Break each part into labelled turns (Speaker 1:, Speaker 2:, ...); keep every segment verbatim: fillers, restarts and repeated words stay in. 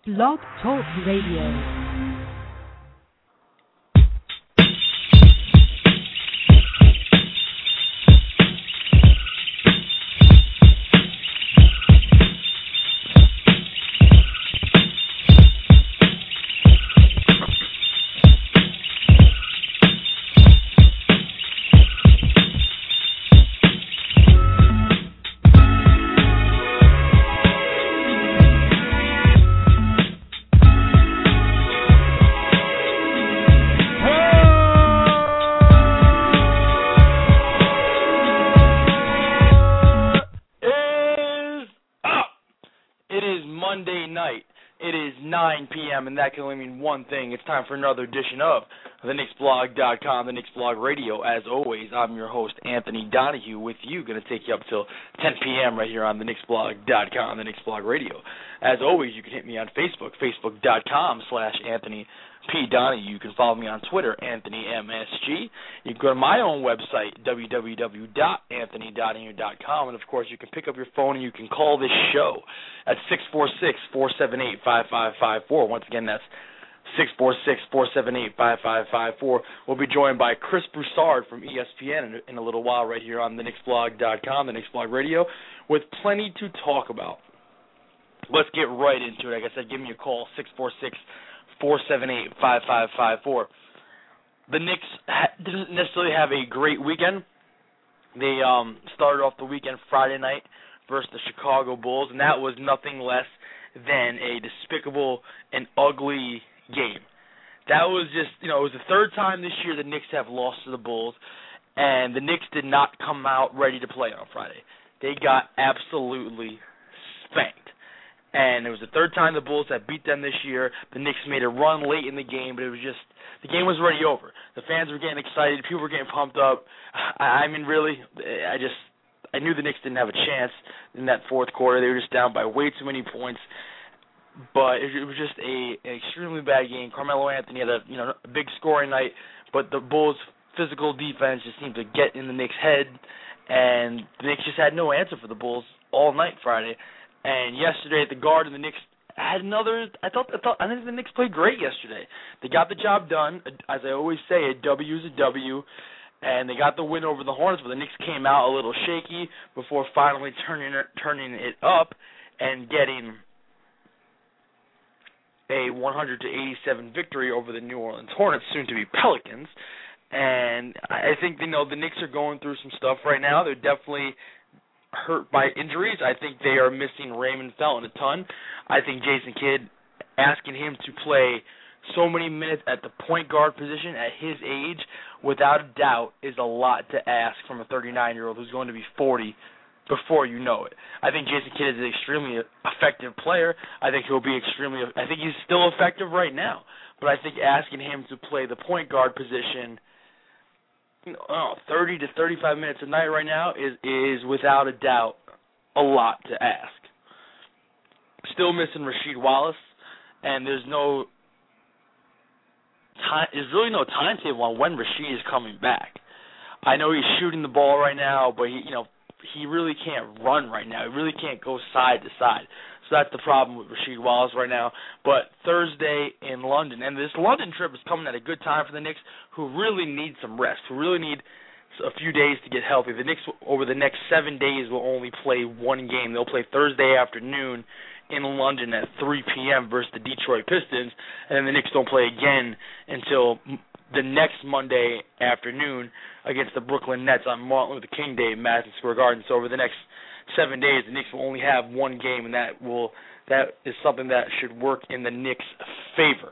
Speaker 1: Blog Talk Radio.
Speaker 2: And that can only mean one thing. It's time for another edition of the Knicks Blog dot com, the Knicks Blog Radio. As always, I'm your host, Anthony Donahue, with you. Going to take you up till ten p.m. right here on the Knicks Blog dot com, the Knicks Blog Radio. As always, you can hit me on Facebook, facebook dot com slash Anthony P. Donahue. You can follow me on Twitter, Anthony M S G. You can go to my own website, w w w dot anthony donahue dot com. And, of course, you can pick up your phone and you can call this show at six four six, four seven eight, five five five four. Once again, that's six four six, four seven eight, five five five four. We'll be joined by Chris Broussard from E S P N in, in a little while right here on the Knicks Blog dot com, the Knicks Blog Radio, with plenty to talk about. Let's get right into it. Like I said, give me a call, six four six, four seven eight, five five five four. The Knicks ha- didn't necessarily have a great weekend. They um, started off the weekend Friday night versus the Chicago Bulls, and that was nothing less than a despicable and ugly game. That was just, you know, it was the third time this year the Knicks have lost to the Bulls, and the Knicks did not come out ready to play on Friday. They got absolutely spanked. And it was the third time the Bulls had beat them this year. The Knicks made a run late in the game, but it was just, the game was already over. The fans were getting excited. People were getting pumped up. I, I mean, really, I just, I knew the Knicks didn't have a chance in that fourth quarter. They were just down by way too many points. But it, it was just a an extremely bad game. Carmelo Anthony had a, you know, a big scoring night, but the Bulls' physical defense just seemed to get in the Knicks' head, and the Knicks just had no answer for the Bulls all night Friday. And yesterday at the Garden, the Knicks had another. I thought. I thought. I think the Knicks played great yesterday. They got the job done. As I always say, a W is a W, and they got the win over the Hornets. But the Knicks came out a little shaky before finally turning turning it up and getting a one hundred to eighty-seven victory over the New Orleans Hornets, soon to be Pelicans. And I think, you know, the Knicks are going through some stuff right now. They're definitely hurt by injuries. I think they are missing Raymond Felton a ton. I think Jason Kidd, asking him to play so many minutes at the point guard position at his age, without a doubt, is a lot to ask from a thirty-nine-year-old who's going to be forty before you know it. I think Jason Kidd is an extremely effective player. I think he'll be extremely, I think he's still effective right now. But I think asking him to play the point guard position, you know, oh, thirty to thirty-five minutes a night right now is, is without a doubt a lot to ask. Still missing Rasheed Wallace, and there's no time, there's really no timetable on when Rasheed is coming back. I know he's shooting the ball right now, but he, you know, he really can't run right now. He really can't go side to side. So that's the problem with Rasheed Wallace right now. But Thursday in London, and this London trip is coming at a good time for the Knicks, who really need some rest, who really need a few days to get healthy. The Knicks, over the next seven days, will only play one game. They'll play Thursday afternoon in London at three p.m. versus the Detroit Pistons, and then the Knicks don't play again until the next Monday afternoon against the Brooklyn Nets on Martin Luther King Day in Madison Square Garden. So over the next seven days, the Knicks will only have one game, and that will that is something that should work in the Knicks' favor.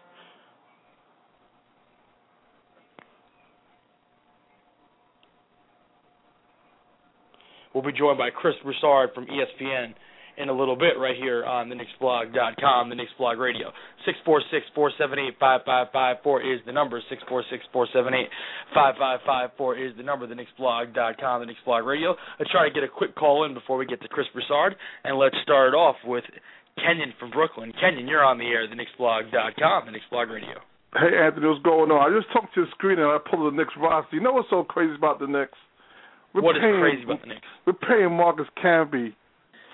Speaker 2: We'll be joined by Chris Broussard from E S P N in a little bit right here on the Knicks Blog dot com, the Knicks Blog Radio. six four six, four seven eight, five five five four is the number. six four six, four seven eight, five five five four is the number. The Knicks Blog dot com, the Knicks Blog Radio. Let's try to get a quick call in before we get to Chris Broussard, and let's start off with Kenyon from Brooklyn. Kenyon, you're on the air, the Knicks Blog dot com, the Knicks Blog Radio.
Speaker 3: Hey, Anthony, what's going on? I just talked to the screen and I pulled the Knicks roster. You know what's so crazy about the Knicks?
Speaker 2: We're what paying, is crazy about the Knicks?
Speaker 3: We're paying Marcus Camby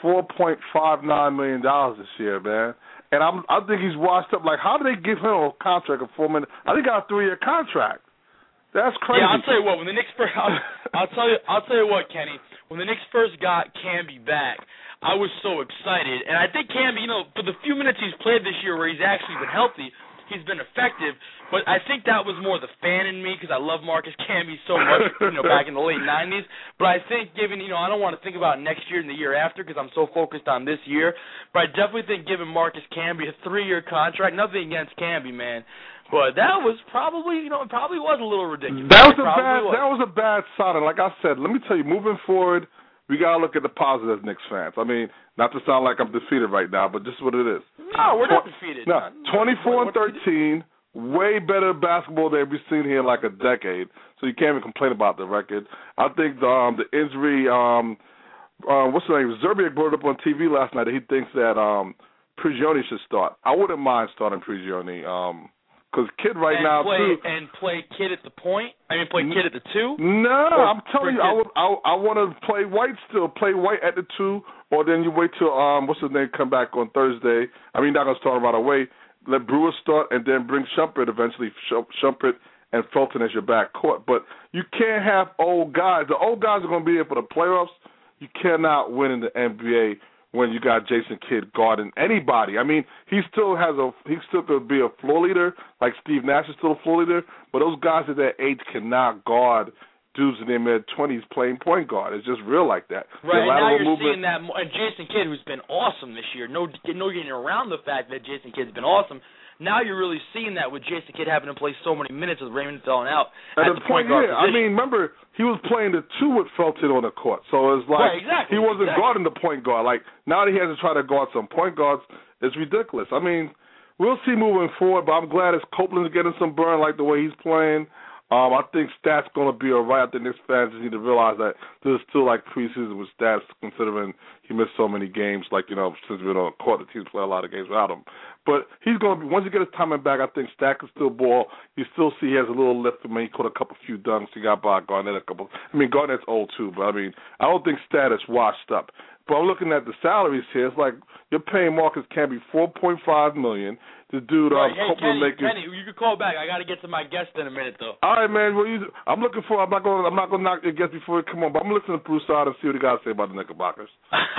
Speaker 3: four point five nine million dollars this year, man. And I'm, I think he's washed up. Like, how do they give him a contract of four million? I think he got a three-year contract. That's crazy.
Speaker 2: Yeah, I'll tell you what. When the Knicks first, I'll, I'll tell you, I'll tell you what, Kenny. When the Knicks first got Camby back, I was so excited, and I think Camby, you know, for the few minutes he's played this year where he's actually been healthy, he's been effective. But I think that was more the fan in me because I love Marcus Camby so much, you know, back in the late nineties. But I think given, you know, I don't want to think about next year and the year after because I'm so focused on this year. But I definitely think giving Marcus Camby a three-year contract, nothing against Camby, man. But that was probably, you know, it probably was a little ridiculous.
Speaker 3: That was a bad.
Speaker 2: Was.
Speaker 3: That was a bad sign. Like I said, let me tell you, moving forward, we gotta look at the positives, Knicks fans. I mean, not to sound like I'm defeated right now, but this is what it is.
Speaker 2: No, we're not defeated.
Speaker 3: No, twenty-four and thirteen, way better basketball than we've seen here in like a decade. So you can't even complain about the record. I think the, um, the injury, um, uh, what's the name? Zerbiak brought it up on T V last night that he thinks that um, Prigioni should start. I wouldn't mind starting Prigioni. Um, Because Kid right
Speaker 2: and
Speaker 3: now
Speaker 2: play,
Speaker 3: too,
Speaker 2: and play Kid at the point. I mean, play Kid at the two.
Speaker 3: No, I'm telling you, I
Speaker 2: Kid?
Speaker 3: would, I, I want to play White still. Play White at the two, or then you wait till um, what's his name come back on Thursday. I mean, not gonna start him right away. Let Brewer start, and then bring Shumpert eventually. Shumpert and Felton as your back court. But you can't have old guys. The old guys are gonna be here for the playoffs. You cannot win in the N B A when you got Jason Kidd guarding anybody. I mean, he still has a he still could be a floor leader, like Steve Nash is still a floor leader, but those guys at that age cannot guard dudes in their mid twenties playing point guard. It's just real like that.
Speaker 2: Right, and now you're
Speaker 3: movement.
Speaker 2: seeing that, and Jason Kidd, who's been awesome this year, no, no getting around the fact that Jason Kidd's been awesome. Now you're really seeing that with Jason Kidd having to play so many minutes with Raymond Felton out at, at the, the point, point guard
Speaker 3: yeah,
Speaker 2: position.
Speaker 3: I mean, remember, he was playing the two with Felton on the court, so it's like
Speaker 2: right, exactly,
Speaker 3: he wasn't
Speaker 2: exactly.
Speaker 3: guarding the point guard. Like, now that he has to try to guard some point guards, it's ridiculous. I mean, we'll see moving forward, but I'm glad as Copeland's getting some burn like the way he's playing. Um, I think Stats going to be all right. I think Knicks fans need to realize that this is still like preseason with Stats, considering he missed so many games. Like, you know, since we've been on the court, the teams play a lot of games without him. But he's going to be, once he gets his timing back, I think Stats can still ball. You still see he has a little lift. I mean, he caught a couple few dunks. He got by Garnett a couple. I mean, Garnett's old too, but I mean, I don't think Stat is washed up. But I'm looking at the salaries here. It's like you're paying Marcus Camby four point five million dollars. The dude,
Speaker 2: right.
Speaker 3: um,
Speaker 2: hey,
Speaker 3: Copeland
Speaker 2: Kenny,
Speaker 3: making.
Speaker 2: Kenny, you can call back. I got to get to my guest in a minute, though.
Speaker 3: All right, man. Well, you, I'm looking for. I'm not going. I'm not going to knock your guest before you come on. But I'm listening to Bruce Side and see what he got to say about the Knickerbockers.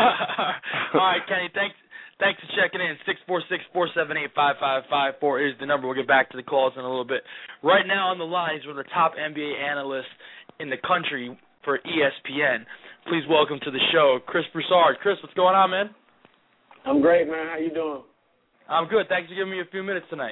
Speaker 2: All right, Kenny. Thanks. Thanks for checking in. Six four six four seven eight five five five four is the number. We'll get back to the calls in a little bit. Right now on the line, he's one of the top N B A analysts in the country for E S P N. Please welcome to the show, Chris Broussard. Chris, what's going on, man?
Speaker 4: I'm great, man. How you doing?
Speaker 2: I'm good. Thanks for giving me a few minutes tonight.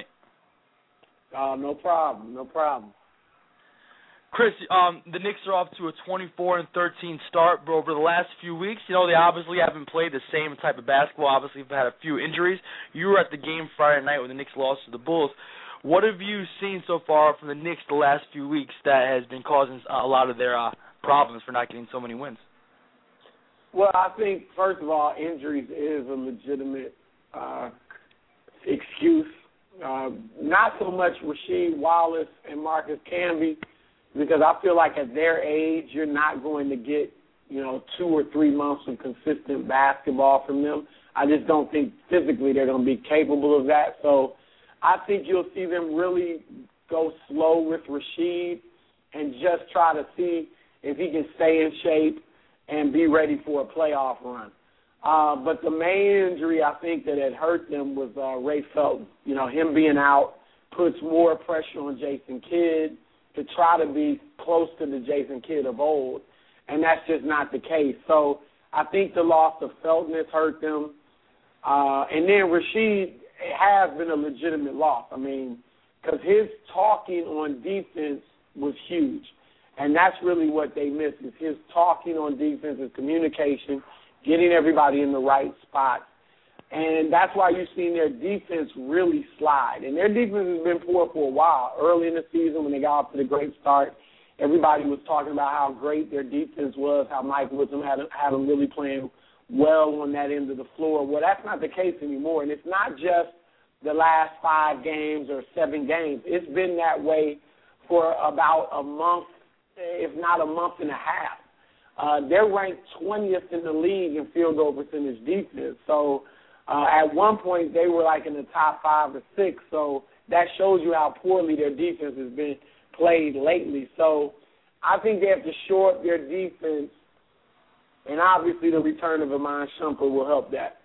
Speaker 4: Uh, no problem. No problem.
Speaker 2: Chris, um, the Knicks are off to a twenty-four and thirteen start, but over the last few weeks, you know, they obviously haven't played the same type of basketball. Obviously, they've had a few injuries. You were at the game Friday night when the Knicks lost to the Bulls. What have you seen so far from the Knicks the last few weeks that has been causing a lot of their uh, problems for not getting so many wins?
Speaker 4: Well, I think, first of all, injuries is a legitimate uh, excuse. Uh, not so much Rasheed Wallace and Marcus Camby, because I feel like at their age, you're not going to get, you know, two or three months of consistent basketball from them. I just don't think physically they're going to be capable of that. So I think you'll see them really go slow with Rasheed and just try to see if he can stay in shape and be ready for a playoff run. Uh, but the main injury I think that had hurt them was uh, Ray Felton. You know, him being out puts more pressure on Jason Kidd to try to be close to the Jason Kidd of old, and that's just not the case. So I think the loss of Felton has hurt them. Uh, and then Rasheed has been a legitimate loss. I mean, because his talking on defense was huge, and that's really what they missed is his talking on defense, his communication, getting everybody in the right spot. And that's why you've seen their defense really slide. And their defense has been poor for a while. Early in the season when they got off to the great start, everybody was talking about how great their defense was, how Mike Woodson had, had them really playing well on that end of the floor. Well, that's not the case anymore. And it's not just the last five games or seven games. It's been that way for about a month, if not a month and a half. uh, they're ranked twentieth in the league in field goal percentage defense. So uh, at one point they were like in the top five or six. So that shows you how poorly their defense has been played lately. So I think they have to shore up their defense, and obviously the return of Iman Shumpert will help that.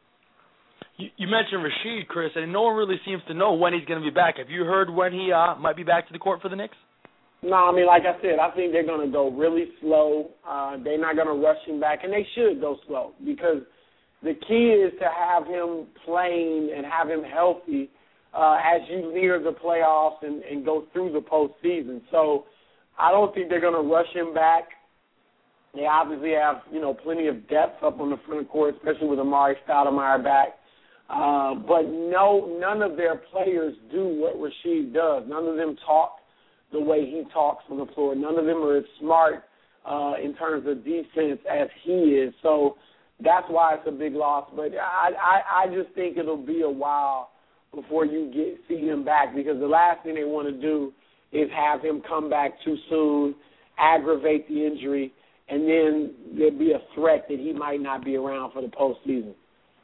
Speaker 2: You, you mentioned Rasheed, Chris, and no one really seems to know when he's going to be back. Have you heard when he uh, might be back to the court for the Knicks?
Speaker 4: No, I mean, like I said, I think they're going to go really slow. Uh, they're not going to rush him back, and they should go slow because the key is to have him playing and have him healthy uh, as you near the playoffs and, and go through the postseason. So I don't think they're going to rush him back. They obviously have, you know, plenty of depth up on the front court, especially with Amari Stoudemire back. Uh, but no, none of their players do what Rasheed does. None of them talk the way he talks on the floor. None of them are as smart uh, in terms of defense as he is. So that's why it's a big loss. But I, I, I just think it'll be a while before you get see him back because the last thing they want to do is have him come back too soon, aggravate the injury, and then there'd be a threat that he might not be around for the postseason.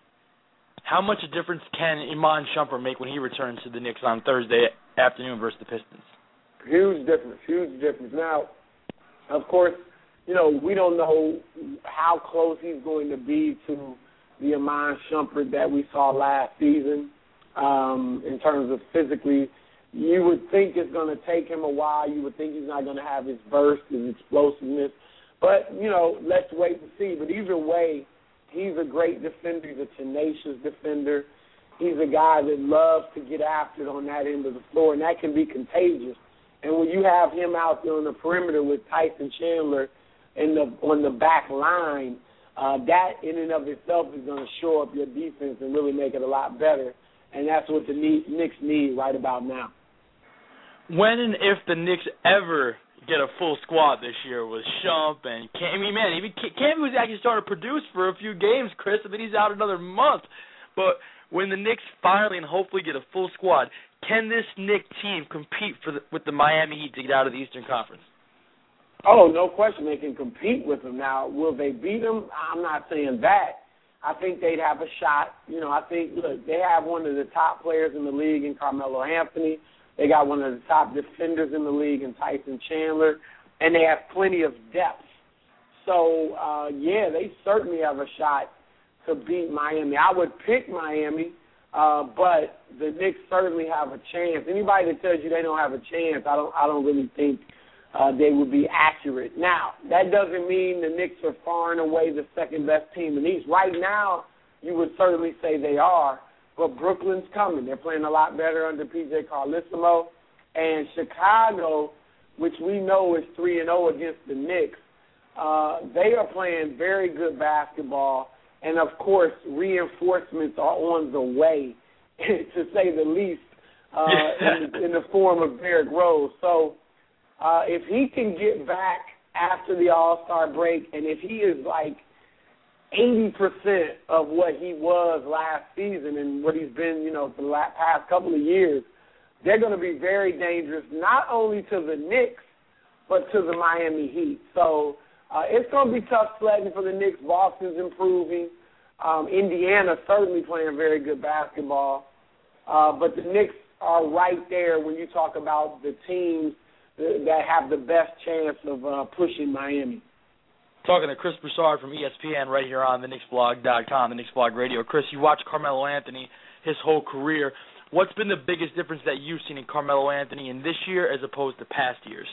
Speaker 2: How much a difference can Iman Shumpert make when he returns to the Knicks on Thursday afternoon versus the Pistons?
Speaker 4: Huge difference, huge difference. Now, of course, you know, we don't know how close he's going to be to the Iman Shumpert that we saw last season um, in terms of physically. You would think it's going to take him a while. You would think he's not going to have his burst, his explosiveness. But, you know, let's wait and see. But either way, he's a great defender. He's a tenacious defender. He's a guy that loves to get after it on that end of the floor, and that can be contagious. And when you have him out there on the perimeter with Tyson Chandler in the, on the back line, uh, that in and of itself is going to shore up your defense and really make it a lot better. And that's what the Knicks need right about now.
Speaker 2: When and if the Knicks ever get a full squad this year with Shump and Cammy, man, even Cammy was actually starting to produce for a few games, Chris. I mean, he's out another month. But when the Knicks finally and hopefully get a full squad, can this Knicks team compete for the, with the Miami Heat to get out of the Eastern Conference?
Speaker 4: Oh, no question they can compete with them. Now, will they beat them? I'm not saying that. I think they'd have a shot. You know, I think, look, they have one of the top players in the league in Carmelo Anthony. They got one of the top defenders in the league in Tyson Chandler, and they have plenty of depth. So, uh, yeah, they certainly have a shot to beat Miami. I would pick Miami, uh, but the Knicks certainly have a chance. Anybody that tells you they don't have a chance, I don't, I don't really think uh, they would be accurate. Now, that doesn't mean the Knicks are far and away the second best team in the East. Right now, you would certainly say they are. But Brooklyn's coming. They're playing a lot better under P J Carlesimo. And Chicago, which we know is three and oh against the Knicks, uh, they are playing very good basketball. And, of course, reinforcements are on the way, to say the least, uh, in, in the form of Derrick Rose. So uh, if he can get back after the All-Star break, and if he is like eighty percent of what he was last season and what he's been, you know, for the last, past couple of years, they're going to be very dangerous, not only to the Knicks, but to the Miami Heat. So uh, it's going to be tough sledding for the Knicks. Boston's improving. Um, Indiana certainly playing very good basketball. Uh, but the Knicks are right there when you talk about the teams that have the best chance of uh, pushing Miami.
Speaker 2: Talking to Chris Broussard from E S P N right here on the Knicks Blog dot com, the Knicks Blog Radio. Chris, you watched Carmelo Anthony his whole career. What's been the biggest difference that you've seen in Carmelo Anthony in this year as opposed to past years?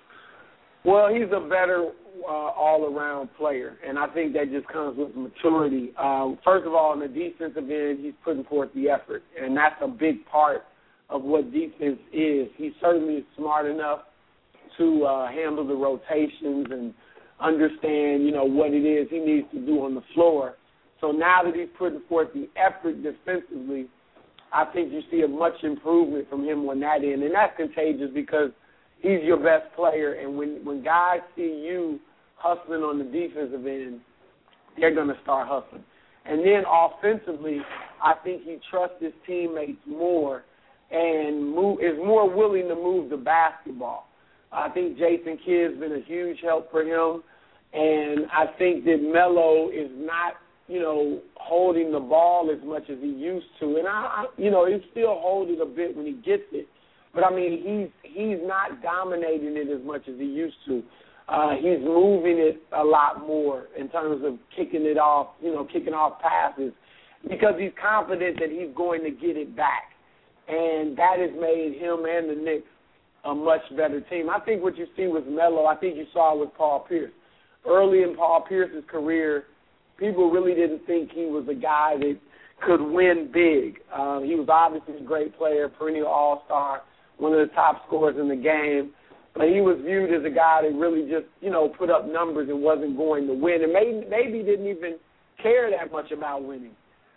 Speaker 4: Well, he's a better uh, all-around player, and I think that just comes with maturity. Um, first of all, on the defensive end, he's putting forth the effort, and that's a big part of what defense is. He certainly is smart enough to uh, handle the rotations and understand, you know, what it is he needs to do on the floor. So now that he's putting forth the effort defensively, I think you see a much improvement from him on that end. And that's contagious because he's your best player. And when, when guys see you hustling on the defensive end, they're going to start hustling. And then offensively, I think he trusts his teammates more and move, is more willing to move the basketball. I think Jason Kidd's been a huge help for him, And I think that Melo is not, you know, holding the ball as much as he used to. And, I, I you know, he's still holding a bit when he gets it. But, I mean, he's he's not dominating it as much as he used to. Uh, he's moving it a lot more in terms of kicking it off, you know, kicking off passes because he's confident that he's going to get it back. And that has made him and the Knicks a much better team. I think what you see with Melo, I think you saw with Paul Pierce. Early in Paul Pierce's career, people really didn't think he was a guy that could win big. Um, he was obviously a great player, perennial all-star, one of the top scorers in the game. But he was viewed as a guy that really just, you know, put up numbers and wasn't going to win. And maybe, maybe didn't even care that much about winning.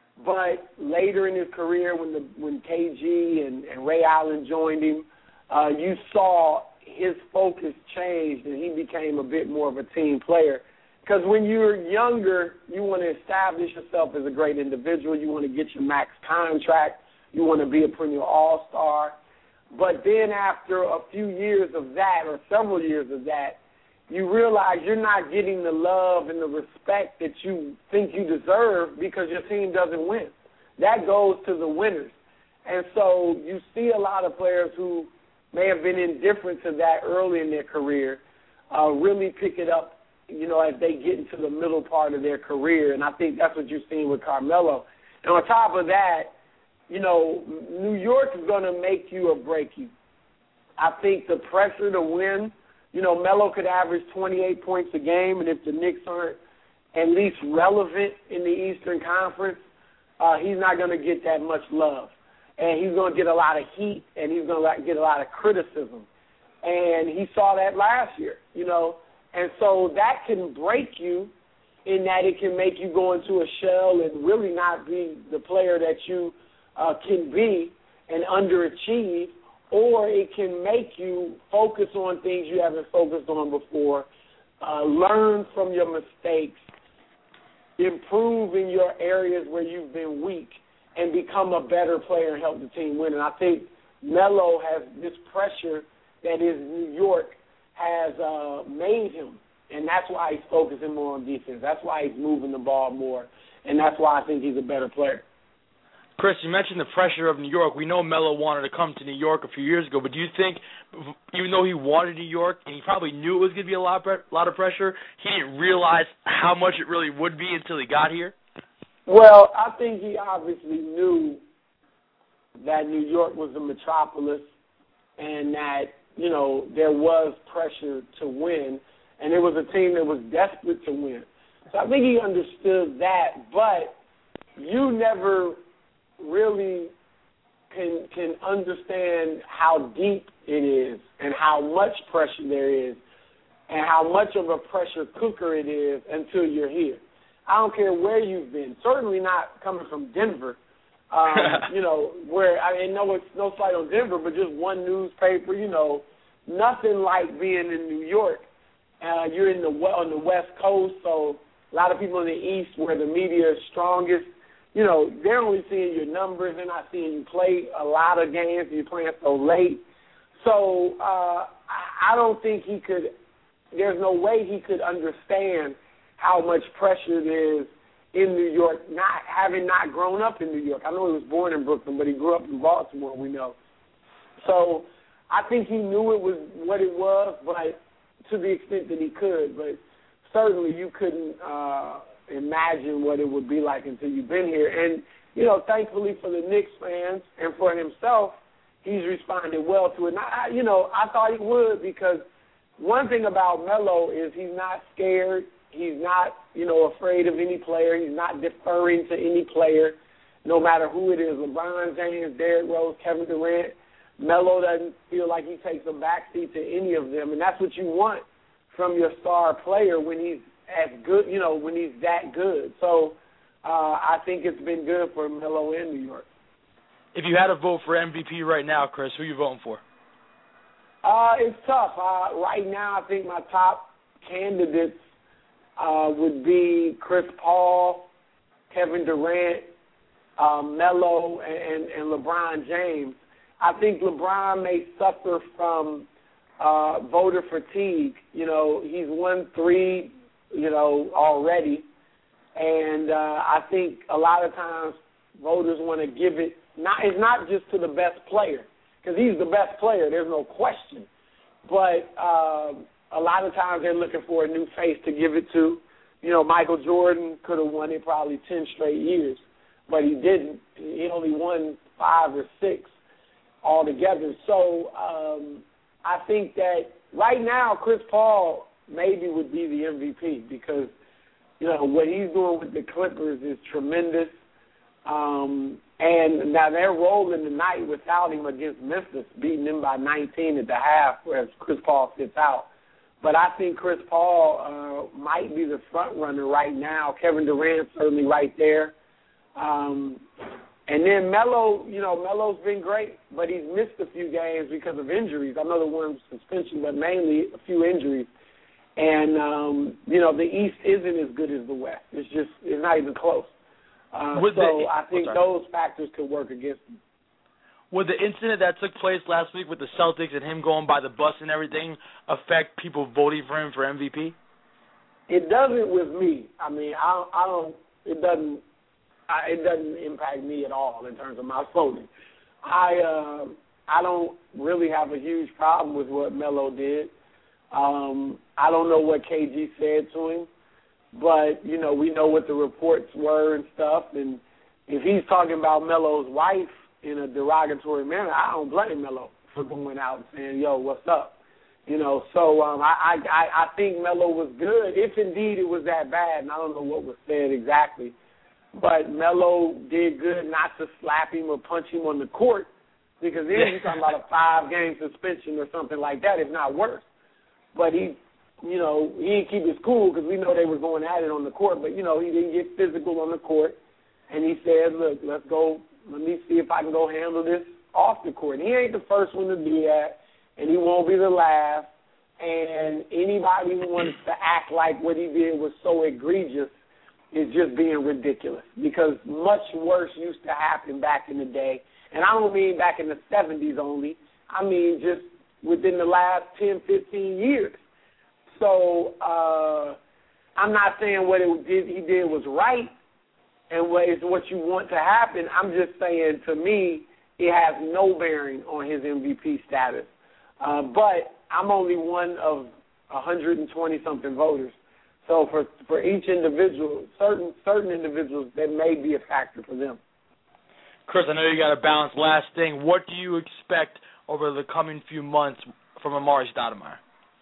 Speaker 4: But later in his career, when the when K G and, and Ray Allen joined him, uh, you saw his focus changed and he became a bit more of a team player. Because when you're younger, you want to establish yourself as a great individual. You want to get your max contract. You want to be a perennial all-star. But then after a few years of that or several years of that, you realize you're not getting the love and the respect that you think you deserve because your team doesn't win. That goes to the winners. And so you see a lot of players who may have been indifferent to that early in their career uh, really pick it up, you know, as they get into the middle part of their career. And I think that's what you're seeing with Carmelo. And on top of that, you know, New York is going to make you or break you. I think the pressure to win, you know, Melo could average twenty-eight points a game, and if the Knicks aren't at least relevant in the Eastern Conference, uh, he's not going to get that much love. And he's going to get a lot of heat, and he's going to get a lot of criticism. And he saw that last year, you know. And so that can break you in that it can make you go into a shell and really not be the player that you uh, can be and underachieve, or it can make you focus on things you haven't focused on before, uh, learn from your mistakes, improve in your areas where you've been weak, and become a better player and help the team win. And I think Melo has this pressure that is New York has uh, made him, and that's why he's focusing more on defense. That's why he's moving the ball more, and that's why I think he's a better player.
Speaker 2: Chris, you mentioned the pressure of New York. We know Melo wanted to come to New York a few years ago, but do you think, even though he wanted New York and he probably knew it was going to be a lot, a lot of pressure, he didn't realize how much it really would be until he got here?
Speaker 4: Well, I think he obviously knew that New York was a metropolis and that, you know, there was pressure to win, and it was a team that was desperate to win. So I think he understood that, but you never really can can understand how deep it is and how much pressure there is and how much of a pressure cooker it is until you're here. I don't care where you've been, certainly not coming from Denver, um, you know, where, I mean, no, it's no slight on Denver, but just one newspaper, you know, nothing like being in New York. Uh, you're in the on the West Coast, so a lot of people in the East where the media is strongest, you know, they're only seeing your numbers. They're not seeing you play a lot of games. You're playing so late. So uh, I don't think he could – there's no way he could understand how much pressure there is in New York, not having not grown up in New York. I know he was born in Brooklyn, but he grew up in Baltimore, we know. So I think he knew it was what it was, but to the extent that he could. But certainly you couldn't uh, – imagine what it would be like until you've been here. And, you know, thankfully for the Knicks fans and for himself, he's responded well to it. And I, you know, I thought he would because one thing about Melo is he's not scared. He's not, you know, afraid of any player. He's not deferring to any player, no matter who it is, LeBron James, Derrick Rose, Kevin Durant. Melo doesn't feel like he takes a backseat to any of them, and that's what you want from your star player when he's as good, you know, when he's that good. So uh, I think it's been good for Melo in New York.
Speaker 2: If you had to vote for M V P right now, Chris, who are you voting for?
Speaker 4: Uh, it's tough. Uh, right now, I think my top candidates uh, would be Chris Paul, Kevin Durant, uh, Melo, and, and, and LeBron James. I think LeBron may suffer from uh, voter fatigue. You know, he's won three you know, already. And uh, I think a lot of times voters want to give it, not, it's not just to the best player, because he's the best player, there's no question. But uh, a lot of times they're looking for a new face to give it to. You know, Michael Jordan could have won it probably ten straight years, but he didn't. He only won five or six altogether. So um, I think that right now Chris Paul maybe would be the M V P because, you know, what he's doing with the Clippers is tremendous. Um, and now they're rolling tonight without him against Memphis, beating them by nineteen at the half, whereas Chris Paul sits out. But I think Chris Paul uh, might be the front runner right now. Kevin Durant's certainly right there. Um, and then Melo, you know, Melo's been great, but he's missed a few games because of injuries. I know the one suspension, but mainly a few injuries. And, um, you know, the East isn't as good as the West. It's just, it's not even close. Uh, so
Speaker 2: the,
Speaker 4: I think those factors could work against him.
Speaker 2: Would the incident that took place last week with the Celtics and him going by the bus and everything affect people voting for him for M V P?
Speaker 4: It doesn't with me. I mean, I don't, I don't it doesn't I, it doesn't impact me at all in terms of my voting. I uh, I don't really have a huge problem with what Melo did. Um, I don't know what K G said to him, but, you know, we know what the reports were and stuff, and if he's talking about Melo's wife in a derogatory manner, I don't blame Melo for going out and saying, yo, what's up? You know, so um, I, I, I think Melo was good, if indeed it was that bad, and I don't know what was said exactly. But Melo did good not to slap him or punch him on the court, because then you're talking about a five-game suspension or something like that, if not worse. But he, you know, he didn't keep his cool because we know they were going at it on the court, but, you know, he didn't get physical on the court, and he said, look, let's go, let me see if I can go handle this off the court. And he ain't the first one to do that, and he won't be the last. And anybody who wants to act like what he did was so egregious is just being ridiculous, because much worse used to happen back in the day. And I don't mean back in the seventies only. I mean just within the last ten, fifteen years. So uh, I'm not saying what it did, he did was right and what is what you want to happen. I'm just saying, to me, it has no bearing on his M V P status. Uh, but I'm only one of one hundred twenty-something voters. So for for each individual, certain certain individuals, that may be a factor for them.
Speaker 2: Chris, I know you got to balance. Last thing, what do you expect over the coming few months from Amar'e Stoudemire?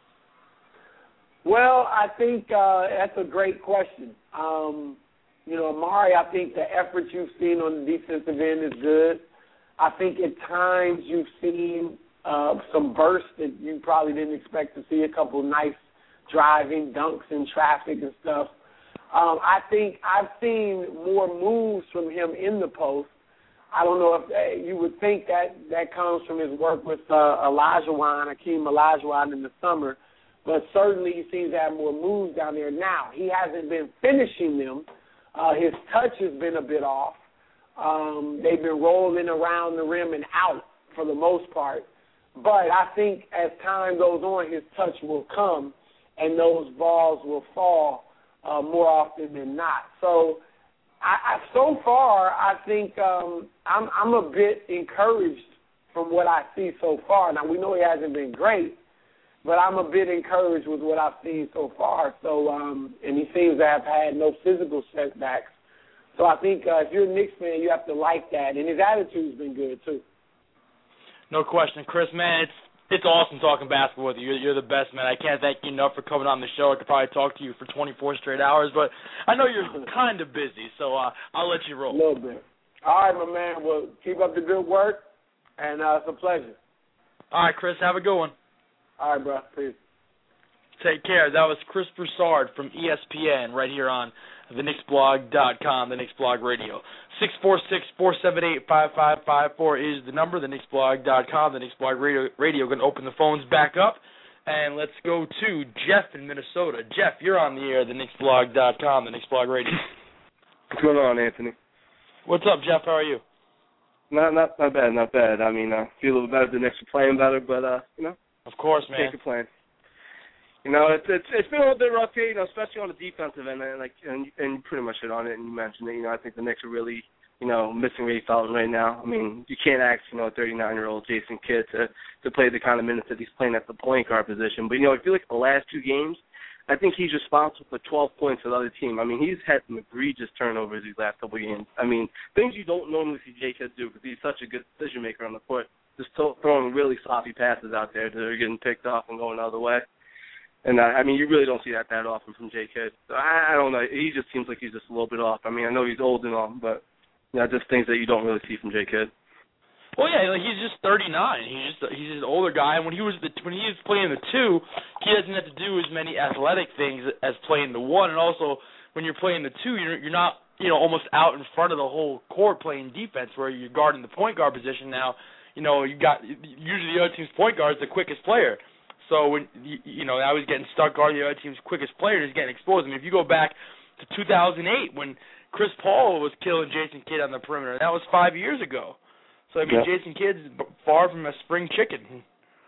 Speaker 4: Well, I think uh, that's a great question. Um, you know, Amar'e, I think the effort you've seen on the defensive end is good. I think at times you've seen uh, some bursts that you probably didn't expect to see, a couple nice driving dunks in traffic and stuff. Um, I think I've seen more moves from him in the post. I don't know if uh, you would think that that comes from his work with uh, Olajuwon, Hakeem Olajuwon in the summer, but certainly he seems to have more moves down there now. He hasn't been finishing them. Uh, his touch has been a bit off. Um, they've been rolling around the rim and out for the most part. But I think as time goes on, his touch will come, and those balls will fall uh, more often than not. So, I, I, so far, I think um, I'm, I'm a bit encouraged from what I see so far. Now, we know he hasn't been great, but I'm a bit encouraged with what I've seen so far. So, um, and he seems to have had no physical setbacks. So I think uh, if you're a Knicks fan, you have to like that. And his attitude's been good, too.
Speaker 2: No question. Chris, man, it's it's awesome talking basketball with you. You're, you're the best, man. I can't thank you enough for coming on the show. I could probably talk to you for twenty-four straight hours, but I know you're kind of busy, so uh, I'll let you roll.
Speaker 4: A little bit. All right, my man. Well, keep up the good work, and uh, it's a pleasure.
Speaker 2: All right, Chris, have a good one.
Speaker 4: All right, bro. Peace.
Speaker 2: Take care. That was Chris Broussard from E S P N right here on the Knicks Blog dot com, the Knicks Blog Radio. six four six, four seven eight, five five five four is the number, the Knicks Blog dot com, the Knicks Blog Radio. Radio. Going to open the phones back up, and let's go to Jeff in Minnesota. Jeff, you're on the air, the Knicks Blog dot com, the Knicks Blog Radio.
Speaker 5: What's going on, Anthony?
Speaker 2: What's up, Jeff? How are you?
Speaker 5: Not not not bad, not bad. I mean, I uh, feel a little better. The Knicks are playing better, but, uh, you know.
Speaker 2: Of course, man.
Speaker 5: Can't complain. You know, it's it's it's been a little bit rough here, you know, especially on the defensive end, and like and and you pretty much hit on it, and you mentioned it. You know, I think the Knicks are really, you know, missing Ray Felton right now. I mean, you can't ask, you know, a thirty-nine-year-old Jason Kidd to to play the kind of minutes that he's playing at the point guard position. But you know, if you look at the last two games, I think he's responsible for twelve points for the other team. I mean, he's had some egregious turnovers these last couple of games. I mean, things you don't normally see J Kidd do because he's such a good decision maker on the court. Just to- throwing really sloppy passes out there that are getting picked off and going the other way. And, uh, I mean, you really don't see that that often from J Kidd. So I, I don't know. He just seems like he's just a little bit off. I mean, I know he's old and all, but, you know, just things that you don't really see from J Kidd.
Speaker 2: Well, yeah, like he's just thirty-nine. He's just he's just an older guy, and when he was the when he was playing the two, he doesn't have to do as many athletic things as playing the one. And also, when you're playing the two, you're you're not you know almost out in front of the whole court playing defense, where you're guarding the point guard position. Now, you know you got usually the other team's point guard is the quickest player. So when you, you know I was getting stuck guarding the other team's quickest player, is getting exposed. I mean, if you go back to two thousand eight when Chris Paul was killing Jason Kidd on the perimeter, that was five years ago. So, I mean,
Speaker 5: yeah.
Speaker 2: Jason Kidd's far from a spring chicken.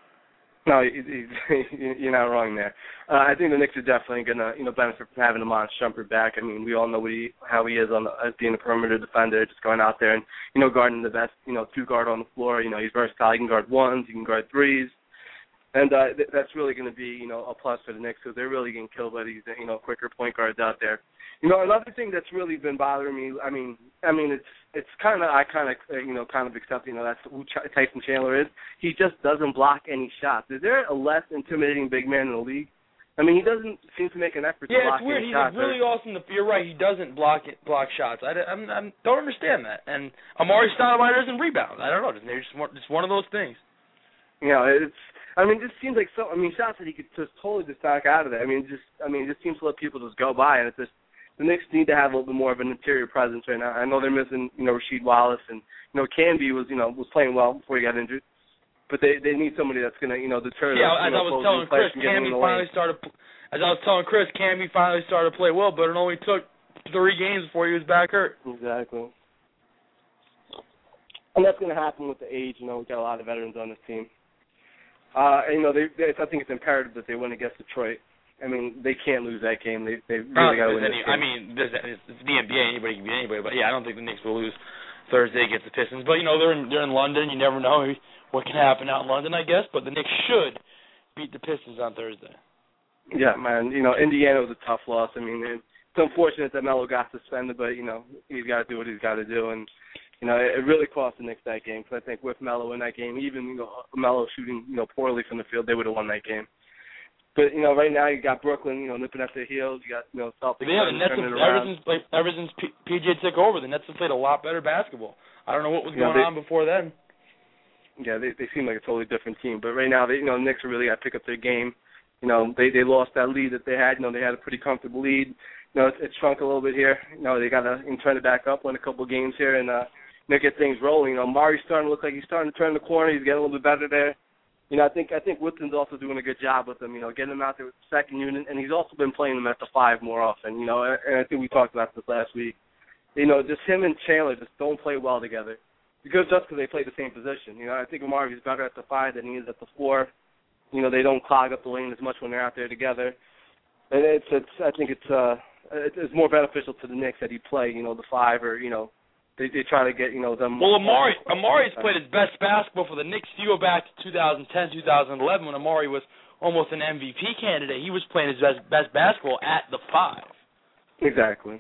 Speaker 5: No, you're not wrong there. Uh, I think the Knicks are definitely going to, you know, benefit from having Iman Shumpert back. I mean, we all know what he, how he is on the, as being a perimeter defender, just going out there and, you know, guarding the best, you know, two guard on the floor. You know, he's versatile. He can guard ones. He can guard threes. And uh, th- that's really going to be, you know, a plus for the Knicks because they're really getting killed by these, you know, quicker point guards out there. You know, another thing that's really been bothering me, I mean, I mean, it's it's kind of, I kind of, you know, kind of accept, you know, that's who Ch- Tyson Chandler is. He just doesn't block any shots. Is there a less intimidating big man in the league? I mean, he doesn't seem to make an effort
Speaker 2: yeah,
Speaker 5: to block
Speaker 2: it's weird.
Speaker 5: any
Speaker 2: He's
Speaker 5: shots.
Speaker 2: really awesome. To, you're right. He doesn't block it, block shots. I, I'm, I'm, don't understand that. And Amari Stoudemire doesn't rebound. I don't know. They're just one, it's one of those things.
Speaker 5: You know, it's. I mean, it just seems like so. I mean, shots that he could just totally just back out of there. I mean, just. I mean, it just seems to let people just go by, and it's just. The Knicks need to have a little bit more of an interior presence right now. I know they're missing, you know, Rasheed Wallace, and you know, Canby was, you know, was playing well before he got injured, but they they need somebody that's gonna, you know, deter.
Speaker 2: Yeah,
Speaker 5: them,
Speaker 2: as
Speaker 5: you know,
Speaker 2: I was telling Chris, Canby finally started. As I was telling Chris, Canby finally started to play well, but it only took three games before he was back hurt.
Speaker 5: Exactly. And that's going to happen with the age. You know, we've got a lot of veterans on this team. Uh, and, you know, they, they, I think it's imperative that they win against Detroit. I mean, they can't lose that game. They they really got to win
Speaker 2: any,
Speaker 5: this game.
Speaker 2: I mean, there's, it's the N B A. Anybody can beat anybody. But, yeah, I don't think the Knicks will lose Thursday against the Pistons. But, you know, they're in, they're in London. You never know what can happen out in London, I guess. But the Knicks should beat the Pistons on Thursday.
Speaker 5: Yeah, man. You know, Indiana was a tough loss. I mean, it's unfortunate that Melo got suspended, but, you know, he's got to do what he's got to do. And, you know, it really cost the Knicks that game because I think with Melo in that game, even, you know, Melo shooting, you know, poorly from the field, they would have won that game. But, you know, right now you got Brooklyn, you know, nipping at their heels. You got, you know, Celtics
Speaker 2: yeah, the Nets
Speaker 5: turning
Speaker 2: have,
Speaker 5: it
Speaker 2: ever
Speaker 5: around.
Speaker 2: since, like, ever since P- PJ took over, the Nets have played a lot better basketball. I don't know what was
Speaker 5: Yeah,
Speaker 2: going
Speaker 5: they,
Speaker 2: on before then.
Speaker 5: Yeah, they they seem like a totally different team. But right now, they, you know, the Knicks are really got to pick up their game. You know, they they lost that lead that they had. You know, they had a pretty comfortable lead. You know, it's, it's shrunk a little bit here. You know, they got to turn it back up, win a couple of games here, and uh, you know, get things rolling. You know, Mari's starting to look like he's starting to turn the corner. He's getting a little bit better there. You know, I think I think Woodson's also doing a good job with him. You know, getting him out there with the second unit, and he's also been playing him at the five more often. You know, and, and I think we talked about this last week. You know, just him and Chandler just don't play well together, because just because they play the same position. You know, I think Amari is better at the five than he is at the four. You know, they don't clog up the lane as much when they're out there together, and it's it's I think it's uh it's more beneficial to the Knicks that he play. You know, the five or you know. They, they try to get, you know, them.
Speaker 2: Well, Amari Amari's played his best basketball for the Knicks. If you go back to two thousand ten, two thousand eleven, when Amari was almost an M V P candidate, he was playing his best, best basketball at the five.
Speaker 5: Exactly.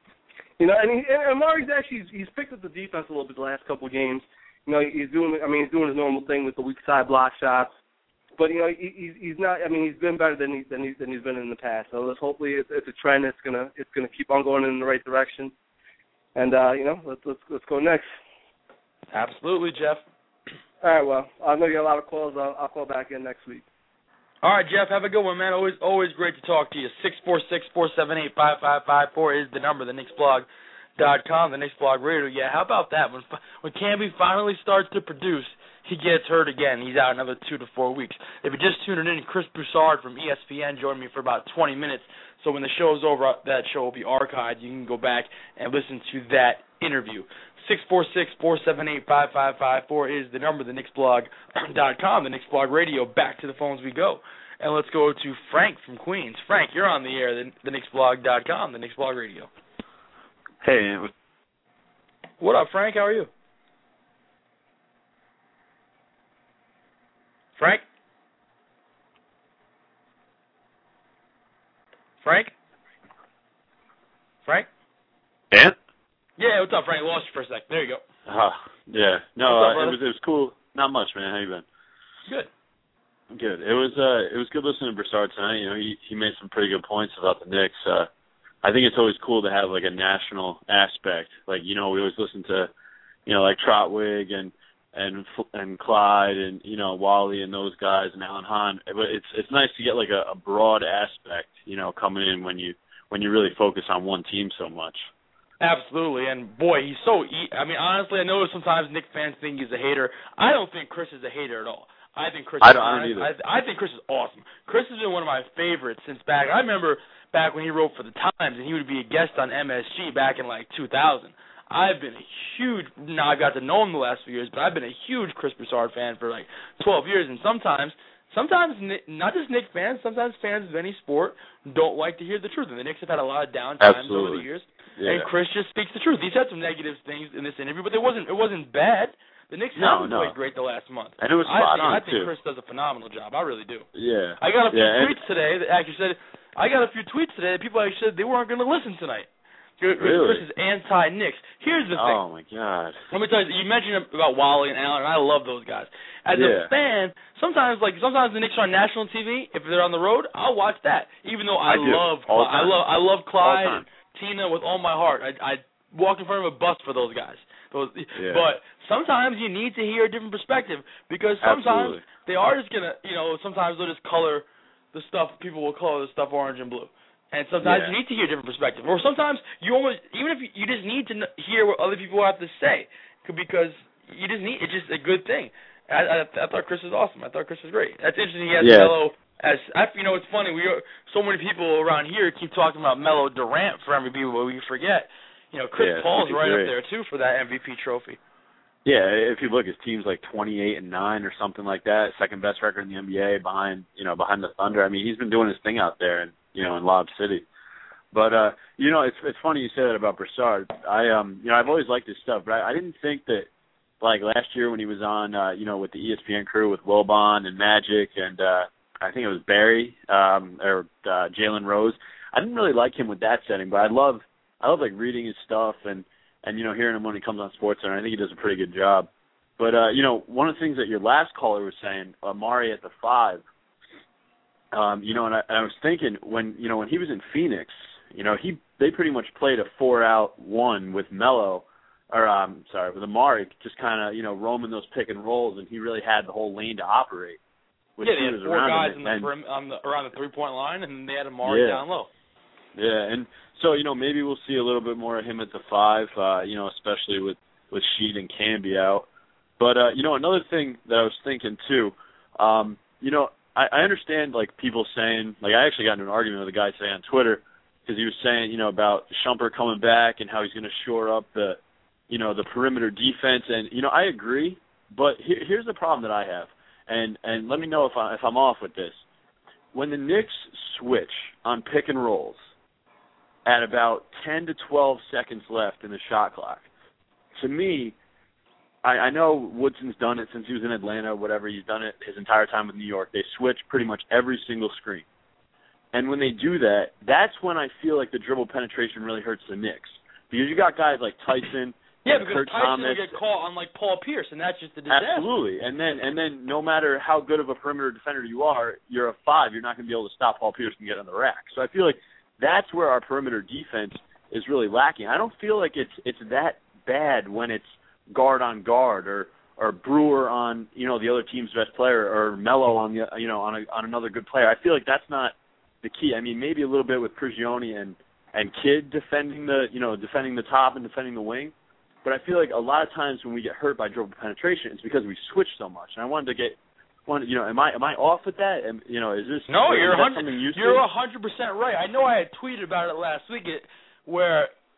Speaker 5: You know, and, he, and Amari's actually, he's, he's picked up the defense a little bit the last couple of games. You know, he's doing, I mean, he's doing his normal thing with the weak side block shots. But, you know, he, he's, he's not, I mean, he's been better than, he, than, he, than he's been in the past. So let's hopefully it's, it's a trend that's going to it's gonna keep on going in the right direction. And, uh, you know, let's, let's let's go next.
Speaker 2: Absolutely, Jeff.
Speaker 5: All right, well, I know you got a lot of calls. I'll, I'll call back in next week.
Speaker 2: All right, Jeff, have a good one, man. Always always great to talk to you. six four six, four seven eight, five five five four is the number, the Knicks Blog dot com, the Knicks Blog Radio. Yeah, how about that? When when Canby finally starts to produce, he gets hurt again. He's out another two to four weeks. If you're just tuning in, Chris Broussard from E S P N joined me for about twenty minutes. So when the show's over, that show will be archived. You can go back and listen to that interview. six four six, four seven eight, five five five four is the number, the Knicks Blog dot com, the Knicks Blog Radio. Back to the phones we go. And let's go to Frank from Queens. Frank, you're on the air, the, the Knicks Blog dot com, the Knicks Blog Radio.
Speaker 6: Hey.
Speaker 2: What up, Frank? How are you? Frank? Frank? Frank?
Speaker 6: Ant?
Speaker 2: Yeah, what's up, Frank? Lost you for a sec. There you go.
Speaker 6: Uh, yeah. No,
Speaker 2: up,
Speaker 6: uh, it was it was cool. Not much, man. How you been?
Speaker 2: Good.
Speaker 6: Good. It was uh, it was good listening to Broussard tonight. You know, he he made some pretty good points about the Knicks. Uh, I think it's always cool to have like a national aspect. Like, you know, we always listen to, you know, like Trotwig and and and Clyde and, you know, Wally and those guys and Alan Hahn. But it's it's nice to get like a, a broad aspect, you know, coming in when you when you really focus on one team so much.
Speaker 2: Absolutely, and boy, he's so. E- I mean, honestly, I know sometimes Knicks fans think he's a hater. I don't think Chris is a hater at all. I think Chris.
Speaker 6: I
Speaker 2: is
Speaker 6: don't, I don't either.
Speaker 2: I, I think Chris is awesome. Chris has been one of my favorites since back. I remember back when he wrote for the Times, and he would be a guest on M S G back in like two thousand. I've been a huge. Now I've got to know him the last few years, but I've been a huge Chris Broussard fan for like twelve years, and sometimes. Sometimes, not just Knicks fans, sometimes fans of any sport don't like to hear the truth. And the Knicks have had a lot of down times over the years.
Speaker 6: Yeah.
Speaker 2: And Chris just speaks the truth. He's had some negative things in this interview, but it wasn't it wasn't bad. The Knicks
Speaker 6: no,
Speaker 2: haven't
Speaker 6: no.
Speaker 2: played great the last month.
Speaker 6: And it was
Speaker 2: I
Speaker 6: spot
Speaker 2: think,
Speaker 6: on,
Speaker 2: I think
Speaker 6: too.
Speaker 2: Chris does a phenomenal job. I really do.
Speaker 6: Yeah.
Speaker 2: I got a few
Speaker 6: yeah,
Speaker 2: tweets today that actually said, I got a few tweets today that people actually said they weren't going to listen tonight.
Speaker 6: Really?
Speaker 2: Chris is anti-Knicks. Here's the thing.
Speaker 6: Oh, my God.
Speaker 2: Let me tell you, you mentioned about Wally and Allen, and I love those guys. As
Speaker 6: yeah.
Speaker 2: a fan, sometimes like sometimes the Knicks are on national T V. If they're on the road, I'll watch that. Even though I,
Speaker 6: I
Speaker 2: love,
Speaker 6: all
Speaker 2: I love, I love Clyde
Speaker 6: all
Speaker 2: and Tina with all my heart. I, I walk in front of a bus for those guys. Those,
Speaker 6: yeah.
Speaker 2: But sometimes you need to hear a different perspective because sometimes
Speaker 6: Absolutely.
Speaker 2: they are just gonna, you know, sometimes they'll just color the stuff. People will color the stuff orange and blue. And sometimes
Speaker 6: yeah.
Speaker 2: you need to hear a different perspective. Or sometimes you almost, even if you, you just need to hear what other people have to say, because you just need, it's just a good thing. I, I, I thought Chris was awesome. I thought Chris was great. That's interesting. He has
Speaker 6: yeah.
Speaker 2: Melo as, I, you know, it's funny. We are, so many people around here keep talking about Melo Durant for M V P, but we forget, you know, Chris
Speaker 6: yeah,
Speaker 2: Paul's right
Speaker 6: great.
Speaker 2: up there too for that M V P trophy.
Speaker 6: Yeah, if you look, his team's like twenty-eight and nine or something like that, second best record in the N B A behind, you know, behind the Thunder. I mean, he's been doing his thing out there, and you know, in Lob City. But uh, you know, it's it's funny you say that about Broussard. I um, you know, I've always liked his stuff, but I, I didn't think that like last year when he was on, uh, you know, with the E S P N crew with Wilbon and Magic and uh, I think it was Barry um, or uh, Jalen Rose. I didn't really like him with that setting, but I love I love like reading his stuff and. And, you know, hearing him when he comes on SportsCenter, I think he does a pretty good job. But, uh, you know, one of the things that your last caller was saying, Amari at the five, um, you know, and I, and I was thinking when, you know, when he was in Phoenix, you know, he they pretty much played a four-out one with Melo, or, um, sorry, with Amari, just kind of, you know, roaming those pick and rolls, and he really had the whole lane to operate.
Speaker 2: Yeah, they had four guys in the
Speaker 6: and,
Speaker 2: prim, on the, around the three-point line, and they had Amari
Speaker 6: yeah.
Speaker 2: down low.
Speaker 6: Yeah, and so, you know, maybe we'll see a little bit more of him at the five, uh, you know, especially with, with Sheed and Camby out. But, uh, you know, another thing that I was thinking, too, um, you know, I, I understand, like, people saying, like, I actually got into an argument with a guy today on Twitter because he was saying, you know, about Shumpert coming back and how he's going to shore up the, you know, the perimeter defense. And, you know, I agree, but here, here's the problem that I have. And, and let me know if, I, if I'm off with this. When the Knicks switch on pick and rolls, at about ten to twelve seconds left in the shot clock. To me, I, I know Woodson's done it since he was in Atlanta, whatever. He's done it his entire time with New York. They switch pretty much every single screen. And when they do that, that's when I feel like the dribble penetration really hurts the Knicks. Because you got guys like Tyson
Speaker 2: yeah,
Speaker 6: and
Speaker 2: because
Speaker 6: Kurt
Speaker 2: Tyson
Speaker 6: Thomas.
Speaker 2: will get caught on, like, Paul Pierce, and that's just a disaster.
Speaker 6: Absolutely. And then, and then no matter how good of a perimeter defender you are, you're a five. You're not going to be able to stop Paul Pierce and get on the rack. So I feel like that's where our perimeter defense is really lacking. I don't feel like it's it's that bad when it's guard on guard or or Brewer on, you know, the other team's best player or Melo on the you know on a, on another good player. I feel like that's not the key. I mean, maybe a little bit with Prigioni and and Kidd defending the you know defending the top and defending the wing, but I feel like a lot of times when we get hurt by dribble penetration, it's because we switch so much. And I wanted to get. One, you know, am I am I off with that? Am, you know, is this
Speaker 2: no?
Speaker 6: Is
Speaker 2: You're
Speaker 6: that
Speaker 2: hundred.
Speaker 6: something you
Speaker 2: You're
Speaker 6: see?
Speaker 2: a hundred percent right. I know I had tweeted about it last week, it, where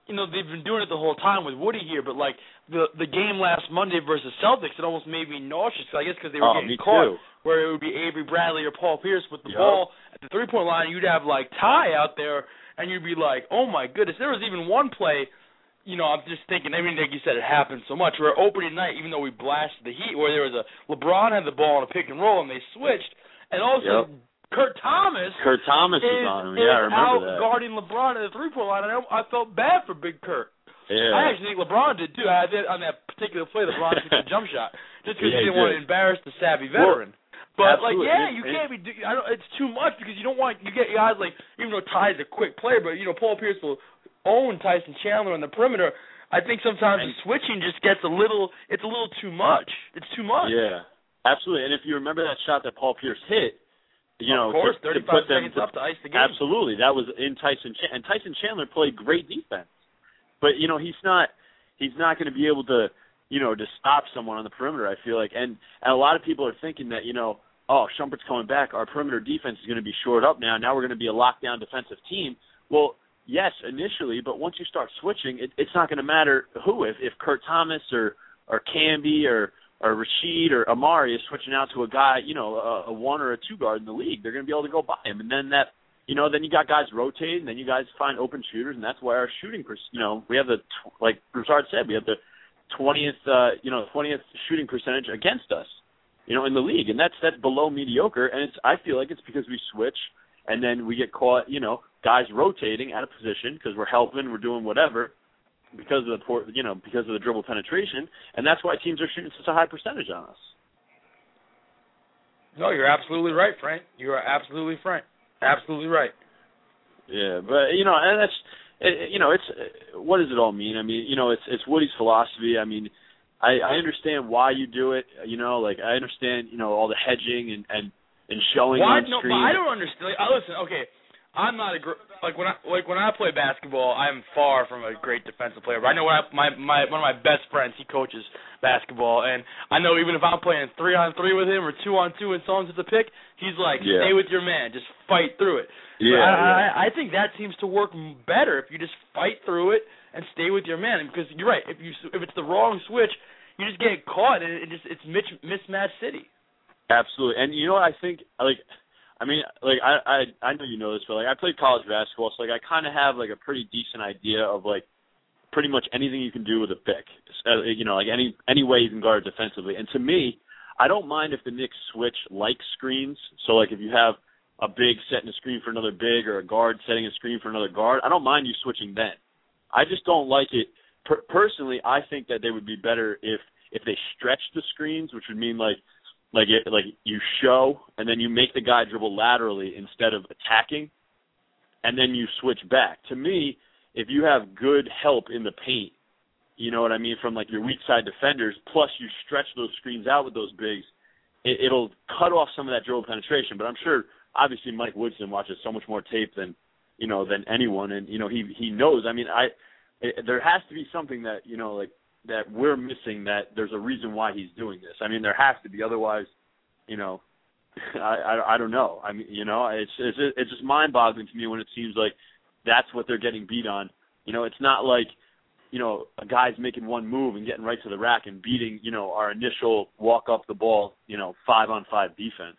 Speaker 2: you know, they've been doing it the whole time with Woody here, but, like, the the game last Monday versus Celtics, it almost made me nauseous, I guess, because they were
Speaker 6: oh,
Speaker 2: getting
Speaker 6: me
Speaker 2: caught,
Speaker 6: too.
Speaker 2: where it would be Avery Bradley or Paul Pierce with the
Speaker 6: yep.
Speaker 2: ball at the three-point line, and you'd have, like, Ty out there, and you'd be like, oh, my goodness. There was even one play, you know, I'm just thinking, I mean, like you said, it happened so much, where opening night, even though we blasted the Heat, where there was a, LeBron had the ball on a pick and roll, and they switched, and also
Speaker 6: yep.
Speaker 2: Kurt Thomas
Speaker 6: Kurt Thomas
Speaker 2: is,
Speaker 6: is on him. Yeah, I remember
Speaker 2: out
Speaker 6: that.
Speaker 2: guarding LeBron at the three-point line, and I, I felt bad for Big Kurt.
Speaker 6: Yeah.
Speaker 2: I actually think LeBron did, too. I did on that particular play, LeBron took the jump shot, just because
Speaker 6: yeah,
Speaker 2: he didn't
Speaker 6: he
Speaker 2: want to embarrass the savvy veteran.
Speaker 6: Well,
Speaker 2: but, like,
Speaker 6: absolutely.
Speaker 2: yeah,
Speaker 6: and,
Speaker 2: you
Speaker 6: and,
Speaker 2: can't be – I don't. It's too much because you don't want – you get guys like – even though Ty's a quick player, but, you know, Paul Pierce will own Tyson Chandler on the perimeter. I think sometimes
Speaker 6: and,
Speaker 2: the switching just gets a little – it's a little too much. It's too much.
Speaker 6: Yeah, absolutely. And if you remember that shot that Paul Pierce hit, you
Speaker 2: of
Speaker 6: know,
Speaker 2: course,
Speaker 6: to, to
Speaker 2: thirty-five
Speaker 6: put them
Speaker 2: seconds
Speaker 6: to,
Speaker 2: up to ice the game.
Speaker 6: Absolutely, that was in Tyson Ch- and Tyson Chandler played great defense, but you know he's not he's not going to be able to you know to stop someone on the perimeter. I feel like, and, and a lot of people are thinking that you know oh Shumpert's coming back, our perimeter defense is going to be shored up now. Now we're going to be a lockdown defensive team. Well, yes, initially, but once you start switching, it, it's not going to matter who if if Kurt Thomas or or Camby or or Rasheed or Amari is switching out to a guy, you know, a, a one or a two guard in the league, they're going to be able to go by him. And then that, you know, then you got guys rotating, then you guys find open shooters, and that's why our shooting, per- you know, we have the, like Broussard said, we have the twentieth, uh, you know, twentieth shooting percentage against us, you know, in the league. And that's, that's below mediocre. And it's, I feel like it's because we switch and then we get caught, you know, guys rotating out of position because we're helping, we're doing whatever. Because of the port, you know, because of the dribble penetration, and that's why teams are shooting such a high percentage on us.
Speaker 2: No, you're absolutely right, Frank. You are absolutely Frank. Absolutely right.
Speaker 6: Yeah, but you know, and that's, it, you know, it's what does it all mean? I mean, you know, it's it's Woody's philosophy. I mean, I, I understand why you do it. You know, like I understand, you know, all the hedging and and, and showing
Speaker 2: why,
Speaker 6: on
Speaker 2: no,
Speaker 6: screen.
Speaker 2: But I don't understand. Like, listen, okay. I'm not a gr- like when I like when I play basketball. I'm far from a great defensive player. But I know when I, my my one of my best friends, he coaches basketball, and I know even if I'm playing three on three with him or two on two and someone's at the pick, he's like,
Speaker 6: yeah.
Speaker 2: stay with your man, just fight through it.
Speaker 6: Yeah,
Speaker 2: I,
Speaker 6: yeah.
Speaker 2: I, I think that seems to work better if you just fight through it and stay with your man. Because you're right, if you if it's the wrong switch, you just get caught, and it just it's mitch, mismatch city.
Speaker 6: Absolutely, and you know what I think, like. I mean, like I, I I know you know this, but like I played college basketball, so like I kind of have like a pretty decent idea of like pretty much anything you can do with a pick. Uh, you know, like any any way you can guard defensively. And to me, I don't mind if the Knicks switch like screens. So like if you have a big setting a screen for another big or a guard setting a screen for another guard, I don't mind you switching then. I just don't like it. Per- personally, I think that they would be better if if they stretch the screens, which would mean like. Like it, like you show, and then you make the guy dribble laterally instead of attacking, and then you switch back. To me, if you have good help in the paint, you know what I mean, from like your weak side defenders, plus you stretch those screens out with those bigs, it, it'll cut off some of that dribble penetration. But I'm sure, obviously, Mike Woodson watches so much more tape than you know than anyone, and you know he he knows. I mean, I it, there has to be something that you know like. that we're missing, that there's a reason why he's doing this. I mean, there has to be. Otherwise, you know, I, I, I don't know. I mean, you know, it's, it's, it's just mind-boggling to me when it seems like that's what they're getting beat on. You know, it's not like, you know, a guy's making one move and getting right to the rack and beating, you know, our initial walk up the ball, you know, five-on-five defense.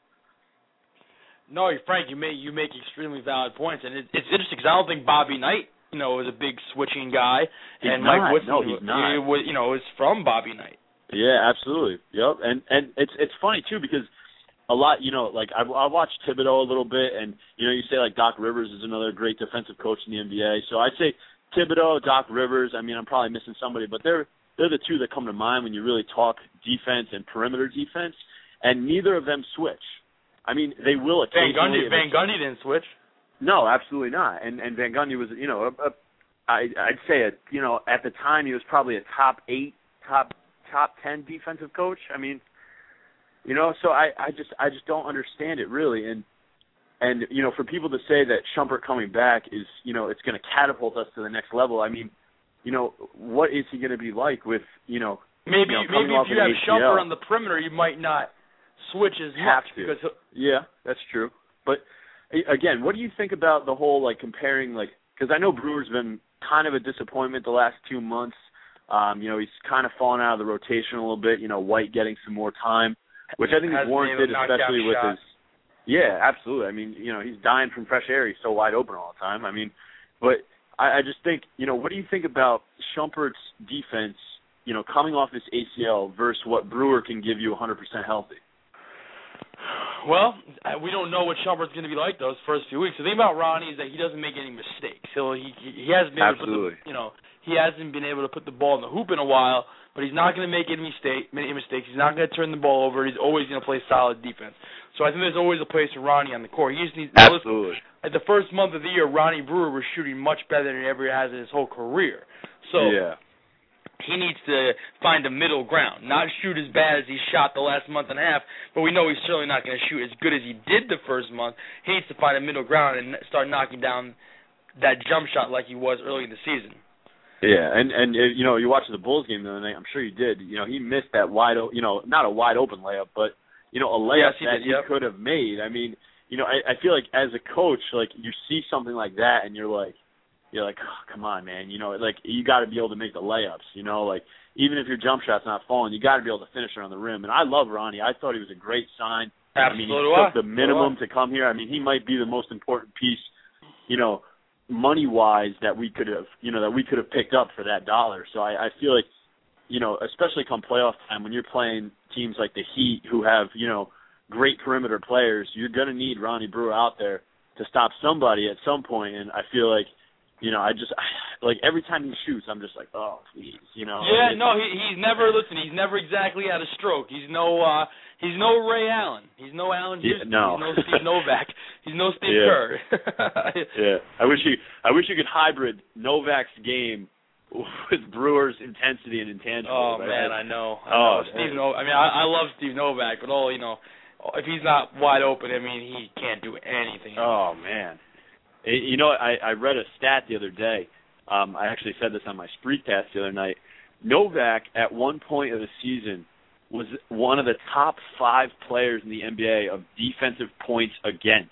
Speaker 2: No, Frank, you make, you make extremely valid points. And it, it's interesting because I don't think Bobby Knight, you know, is a big switching guy,
Speaker 6: he's
Speaker 2: and
Speaker 6: not.
Speaker 2: Mike Woodson,
Speaker 6: no, he's not.
Speaker 2: It was, you know, is from Bobby Knight.
Speaker 6: Yeah, absolutely. Yep, and and it's it's funny too because a lot, you know, like I, I watched Thibodeau a little bit, and you know, you say like Doc Rivers is another great defensive coach in the N B A. So I'd say Thibodeau, Doc Rivers. I mean, I'm probably missing somebody, but they're they're the two that come to mind when you really talk defense and perimeter defense. And neither of them switch. I mean, they will occasionally.
Speaker 2: Van Gundy, Van Gundy didn't switch.
Speaker 6: No, absolutely not. And and Van Gundy was, you know, a, a, I I'd say it. You know, at the time he was probably a top eight, top top ten defensive coach. I mean, you know, so I, I just I just don't understand it really. And and you know, for people to say that Shumpert coming back is, you know, it's going to catapult us to the next level. I mean, you know, what is he going to be like with, you know,
Speaker 2: maybe
Speaker 6: you know,
Speaker 2: maybe if you have
Speaker 6: A C L?
Speaker 2: Shumpert on the perimeter, you might not switch as
Speaker 6: Have
Speaker 2: much
Speaker 6: to.
Speaker 2: because he'll,
Speaker 6: yeah, that's true. But again, what do you think about the whole like comparing like because I know Brewer's been kind of a disappointment the last two months. Um, you know, he's kind of fallen out of the rotation a little bit. You know, White getting some more time, which I think is warranted, especially with shot. his. Yeah, absolutely. I mean, you know, he's dying from fresh air. He's so wide open all the time. I mean, but I, I just think, you know, what do you think about Shumpert's defense, you know, coming off this A C L versus what Brewer can give you one hundred percent healthy?
Speaker 2: Well, we don't know what Shumpert's going to be like those first few weeks. The thing about Ronnie is that he doesn't make any mistakes. So he he hasn't been able to put the, you know, he hasn't been able to put the ball in the hoop in a while, but he's not going to make any mistake many mistakes. He's not going to turn the ball over. He's always going to play solid defense. So I think there's always a place for Ronnie on the court. He just needs
Speaker 6: Absolutely.
Speaker 2: At the first month of the year, Ronnie Brewer was shooting much better than he ever has in his whole career. So
Speaker 6: yeah.
Speaker 2: he needs to find a middle ground, not shoot as bad as he shot the last month and a half, but we know he's certainly not going to shoot as good as he did the first month. He needs to find a middle ground and start knocking down that jump shot like he was early in the season.
Speaker 6: Yeah, and, and you know, you watched the Bulls game the other night, I'm sure you did. You know, he missed that wide, you know, not a wide open layup, but, you know, a layup
Speaker 2: yes, he
Speaker 6: that
Speaker 2: did,
Speaker 6: he
Speaker 2: yep.
Speaker 6: could have made. I mean, you know, I, I feel like as a coach, like, you see something like that and you're like, You're like, oh, come on, man. You know, like, you got to be able to make the layups, you know, like, even if your jump shot's not falling, you got to be able to finish it on the rim. And I love Ronnie. I thought he was a great sign.
Speaker 2: Absolutely.
Speaker 6: I mean, he took the minimum to come here. I mean, he might be the most important piece, you know, money-wise that we could have, you know, that we could have picked up for that dollar. So I, I feel like, you know, especially come playoff time when you're playing teams like the Heat who have, you know, great perimeter players, you're going to need Ronnie Brewer out there to stop somebody at some point. And I feel like, you know, I just, like, every time he shoots, I'm just like, oh, please, you know.
Speaker 2: Yeah, no, he, he's never, listen, he's never exactly had a stroke. He's no, uh, he's no Ray Allen. He's no Allen Houston.
Speaker 6: Yeah, no.
Speaker 2: He's no Steve Novak. He's no Steve
Speaker 6: yeah.
Speaker 2: Kerr.
Speaker 6: yeah, I wish you, I wish you could hybrid Novak's game with Brewer's intensity and intangibles.
Speaker 2: Oh, man, I know. I
Speaker 6: oh,
Speaker 2: know. Steve no, I mean, I, I love Steve Novak, but all, you know, if he's not wide open, I mean, he can't do anything.
Speaker 6: Oh, man. You know, I, I read a stat the other day. Um, I actually said this on my Spreecast the other night. Novak, at one point of the season, was one of the top five players in the N B A of defensive points against.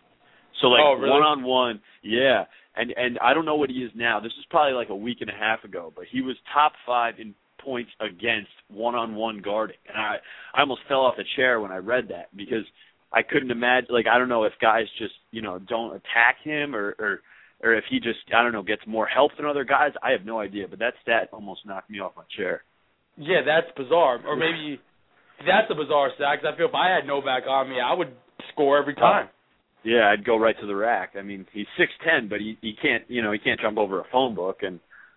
Speaker 6: So, like,
Speaker 2: oh, really?
Speaker 6: one-on-one, yeah. And and I don't know what he is now. This was probably like a week and a half ago, but he was top five in points against one-on-one guarding. And I, I almost fell off the chair when I read that because – I couldn't imagine, like, I don't know if guys just, you know, don't attack him or, or or if he just, I don't know, gets more help than other guys. I have no idea, but that stat almost knocked me off my chair.
Speaker 2: Yeah, that's bizarre. Or maybe that's a bizarre stat because I feel if I had Novak on me, I would score every time.
Speaker 6: Uh, yeah, I'd go right to the rack. I mean, he's six ten, but he, he can't, you know, he can't jump over a phone book. And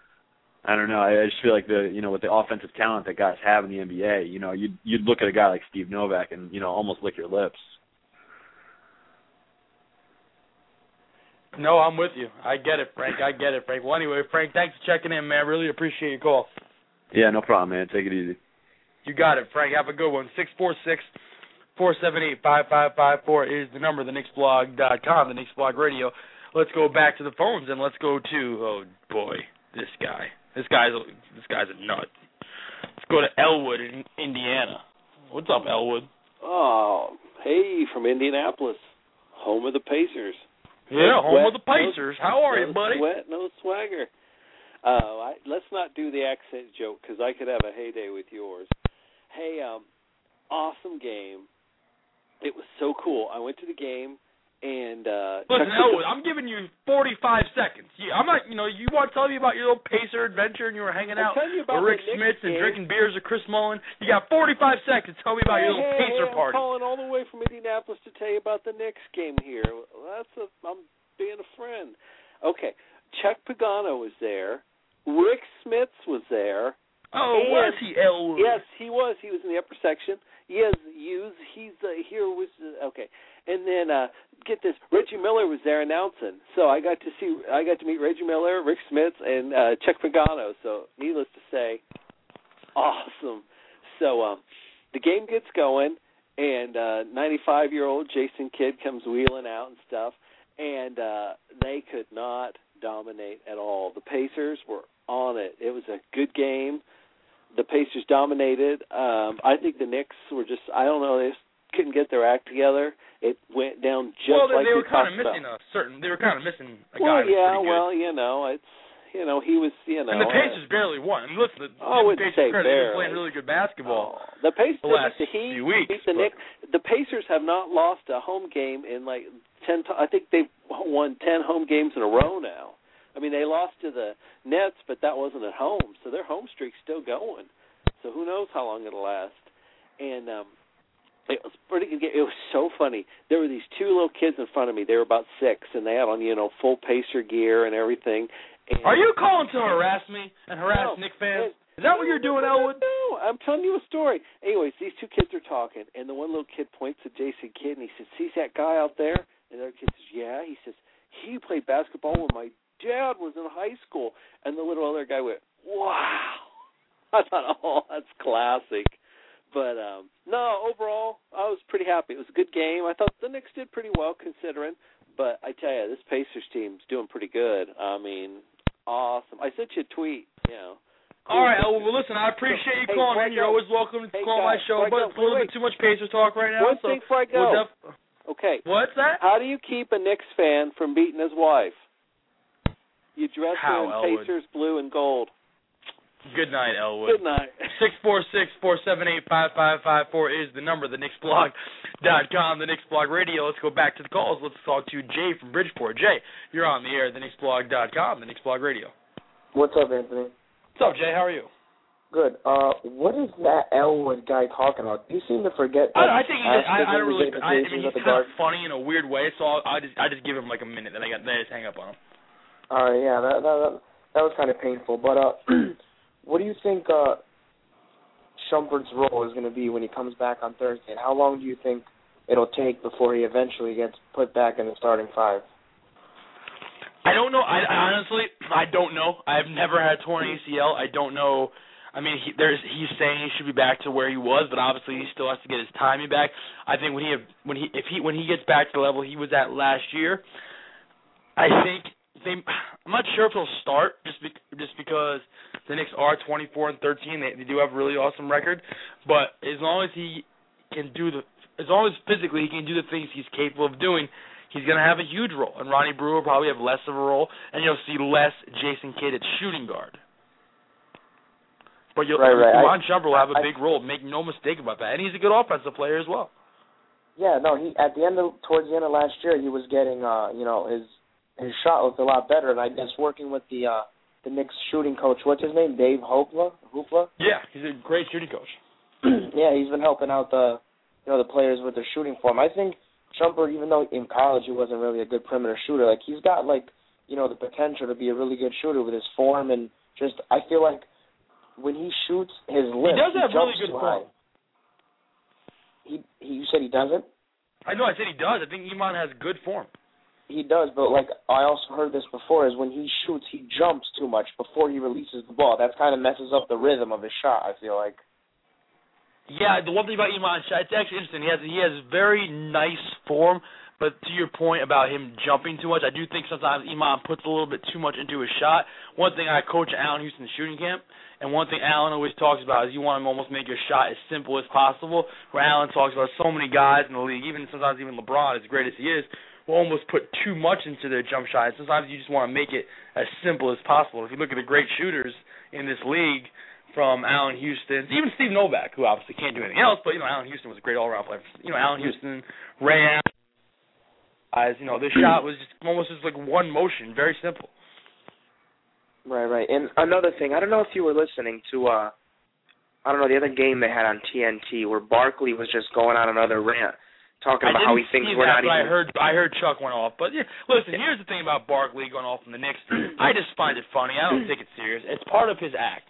Speaker 6: I don't know, I, I just feel like the, you know, with the offensive talent that guys have in the N B A, you know, you'd, you'd look at a guy like Steve Novak and, you know, almost lick your lips.
Speaker 2: No, I'm with you. I get it, Frank. I get it, Frank. Well, anyway, Frank, thanks for checking in, man. Really appreciate your call.
Speaker 6: Yeah, no problem, man. Take it easy.
Speaker 2: You got it, Frank. Have a good one. six four six, four seven eight, five five five four is the number, the Knicks Blog dot com, the Knicks Blog Radio. Let's go back to the phones, and let's go to, oh, boy, this guy. This guy's a, this guy's a nut. Let's go to Elwood in Indiana. What's up, Elwood?
Speaker 7: Oh, hey, from Indianapolis, home of the Pacers.
Speaker 2: Yeah,
Speaker 7: no
Speaker 2: home
Speaker 7: sweat,
Speaker 2: of the Pacers.
Speaker 7: No,
Speaker 2: How are
Speaker 7: no
Speaker 2: you, buddy?
Speaker 7: No sweat, no swagger. Uh, I, let's not do the accent joke because I could have a heyday with yours. Hey, um, awesome game. It was so cool. I went to the game and uh,
Speaker 2: listen, Elwood, I'm giving you forty-five seconds. You, I'm not, you know, you want to tell me about your little Pacer adventure and you were hanging out with Rick Smits and drinking beers with Chris Mullin. You got forty-five seconds. Tell me about
Speaker 7: hey,
Speaker 2: your little
Speaker 7: hey,
Speaker 2: Pacer
Speaker 7: hey,
Speaker 2: party.
Speaker 7: I'm calling all the way from Indianapolis to tell you about the Knicks game here. That's a, I'm being a friend. Okay, Chuck Pagano was there. Rick Smits was there.
Speaker 2: Oh,
Speaker 7: and,
Speaker 2: was he, Elwood?
Speaker 7: Yes, he was. He was in the upper section. He has used. He's uh, here was uh, okay. And then uh, get this, Reggie Miller was there announcing. So I got to see, I got to meet Reggie Miller, Rick Smits, and uh, Chuck Pagano. So needless to say, awesome. So um, the game gets going, and uh, ninety-five-year-old Jason Kidd comes wheeling out and stuff, and uh, they could not dominate at all. The Pacers were on it. It was a good game. The Pacers dominated. Um, I think the Knicks were just, I don't know, they just couldn't get their act together. It went down just
Speaker 2: well,
Speaker 7: like
Speaker 2: they
Speaker 7: we
Speaker 2: were kind of
Speaker 7: talked
Speaker 2: missing
Speaker 7: about.
Speaker 2: a certain. They were kind of missing a
Speaker 7: well,
Speaker 2: guy.
Speaker 7: yeah,
Speaker 2: Pretty good.
Speaker 7: well, you know, it's you know, he was, you know.
Speaker 2: And the Pacers uh, barely won. I mean, listen, the,
Speaker 7: I
Speaker 2: the
Speaker 7: wouldn't
Speaker 2: Pacers
Speaker 7: say
Speaker 2: credit, they've been
Speaker 7: barely.
Speaker 2: playing really good basketball.
Speaker 7: Oh, the Pacers,
Speaker 2: the last
Speaker 7: the Heat,
Speaker 2: few weeks,
Speaker 7: beat the
Speaker 2: but...
Speaker 7: Knicks. The Pacers have not lost a home game in like ten. T- I think they've won ten home games in a row now. I mean, they lost to the Nets, but that wasn't at home, so their home streak's still going. So who knows how long it'll last? And um, it was pretty good. It was so funny. There were these two little kids in front of me. They were about six, and they had on, you know, full Pacer gear and everything. And
Speaker 2: are you calling to harass me and harass
Speaker 7: no,
Speaker 2: Knicks fans?
Speaker 7: Is
Speaker 2: that what you're doing, Elwood?
Speaker 7: No, I'm telling you a story. Anyways, these two kids are talking, and the one little kid points at Jason Kidd, and he says, "See that guy out there?" And the other kid says, "Yeah." He says, "He played basketball when my dad was in high school." And the little other guy went, "Wow." I thought, oh, that's classic. But, um, no, overall, I was pretty happy. It was a good game. I thought the Knicks did pretty well considering. But I tell you, this Pacers team's doing pretty good. I mean, awesome. I sent you a tweet, you know.
Speaker 2: All right, well, listen, I appreciate you
Speaker 7: hey,
Speaker 2: calling in. You're
Speaker 7: go.
Speaker 2: always welcome to
Speaker 7: hey,
Speaker 2: call
Speaker 7: guys,
Speaker 2: my show, but it's a little
Speaker 7: wait,
Speaker 2: bit too much Pacers talk right now.
Speaker 7: One
Speaker 2: so
Speaker 7: thing before I go.
Speaker 2: We'll def-
Speaker 7: okay.
Speaker 2: What's that?
Speaker 7: How do you keep a Knicks fan from beating his wife? You dress
Speaker 2: How,
Speaker 7: her in
Speaker 2: Elwood?
Speaker 7: Pacers blue and gold.
Speaker 2: Good night, Elwood.
Speaker 7: Good night.
Speaker 2: six four six, four seven eight, five five five four is the number, the Knicks Blog dot com, the Knicks Blog Radio. Let's go back to the calls. Let's talk to Jay from Bridgeport. Jay, you're on the air, the Knicks Blog dot com, the Knicks Blog Radio.
Speaker 8: What's up, Anthony?
Speaker 2: What's up, Jay? How are you?
Speaker 8: Good. Uh, what is that Elwood guy talking about? You seem to forget that.
Speaker 2: I, I think he just, I, I don't really. I, I mean, he's
Speaker 8: kind
Speaker 2: kind of funny in a weird way, so I'll, I just I just give him like a minute, then I got then I just hang up on him.
Speaker 8: All right, yeah, that that that, that was kind of painful. But uh, what do you think uh, Shumpert's role is going to be when he comes back on Thursday? And how long do you think it'll take before he eventually gets put back in the starting five?
Speaker 2: I don't know. I, I honestly, I don't know. I've never had torn A C L. I don't know. I mean, he, there's he's saying he should be back to where he was, but obviously he still has to get his timing back. I think when he when he if he when he gets back to the level he was at last year, I think they. I'm not sure if he'll start just be, just because the Knicks are twenty-four and thirteen. They, they do have a really awesome record, but as long as he can do the as long as physically he can do the things he's capable of doing, he's going to have a huge role. And Ronnie Brewer will probably have less of a role, and you'll see less Jason Kidd at shooting guard. But you'll,
Speaker 8: right, right.
Speaker 2: Iman Shumpert will have a
Speaker 8: I,
Speaker 2: big role. Make no mistake about that. And he's a good offensive player as well.
Speaker 8: Yeah, no, he at the end of towards the end of last year, he was getting, uh, you know, his his shot looked a lot better. And I guess working with the uh, the Knicks shooting coach, what's his name, Dave Hoopla? Hoopla?
Speaker 2: Yeah, he's a great shooting coach.
Speaker 8: Yeah, he's been helping out the, you know, the players with their shooting form. I think Shumpert, even though in college he wasn't really a good perimeter shooter, like he's got like, you know, the potential to be a really good shooter with his form and just. I feel like when he shoots his lift,
Speaker 2: he does have
Speaker 8: he
Speaker 2: really good
Speaker 8: form. He, he, you said he doesn't?
Speaker 2: I know. I said he does. I think Iman has good form.
Speaker 8: He does, but like I also heard this before, is when he shoots, he jumps too much before he releases the ball. That kind of messes up the rhythm of his shot, I feel like.
Speaker 2: Yeah, the one thing about Iman, it's actually interesting. He has he has very nice form, but to your point about him jumping too much, I do think sometimes Iman puts a little bit too much into his shot. One thing I coach at Allen Houston shooting camp, and one thing Allen always talks about is you want to almost make your shot as simple as possible. Where Allen talks about so many guys in the league, even sometimes even LeBron, as great as he is, will almost put too much into their jump shot. And sometimes you just want to make it as simple as possible. If you look at the great shooters in this league, from Allen Houston, even Steve Novak, who obviously can't do anything else, but, you know, Allen Houston was a great all-around player. You know, Allen Houston, Ray Allen, guys, you know, this shot was just almost just like one motion, very simple.
Speaker 8: Right, right. And another thing, I don't know if you were listening to, uh, I don't know, the other game they had on T N T where Barkley was just going on another rant, talking about how he thinks we're
Speaker 2: that,
Speaker 8: not
Speaker 2: but
Speaker 8: even...
Speaker 2: I heard, I heard Chuck went off. But, yeah, listen, here's the thing about Barkley going off from the Knicks. I just find it funny. I don't take it serious. It's part of his act.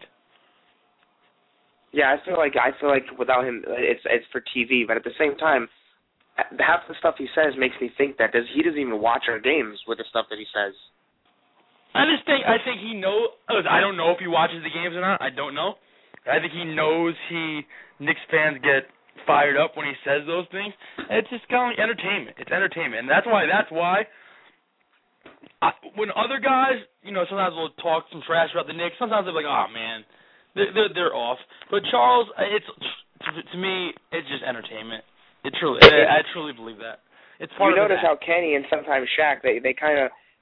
Speaker 8: Yeah, I feel like I feel like without him, it's it's for T V. But at the same time, half the stuff he says makes me think that does he doesn't even watch our games with the stuff that he says.
Speaker 2: I just think I think he knows. I don't know if he watches the games or not. I don't know. I think he knows he Knicks fans get fired up when he says those things. It's just kind of like entertainment. It's entertainment, and that's why that's why. I, when other guys, you know, sometimes will talk some trash about the Knicks. Sometimes they're like, "Oh man." They're, they're, they're off. But Charles, it's to, to me, it's just entertainment. It truly, I, I truly believe that. It's part
Speaker 8: you
Speaker 2: of
Speaker 8: notice
Speaker 2: that.
Speaker 8: how Kenny and sometimes Shaq, they they kind of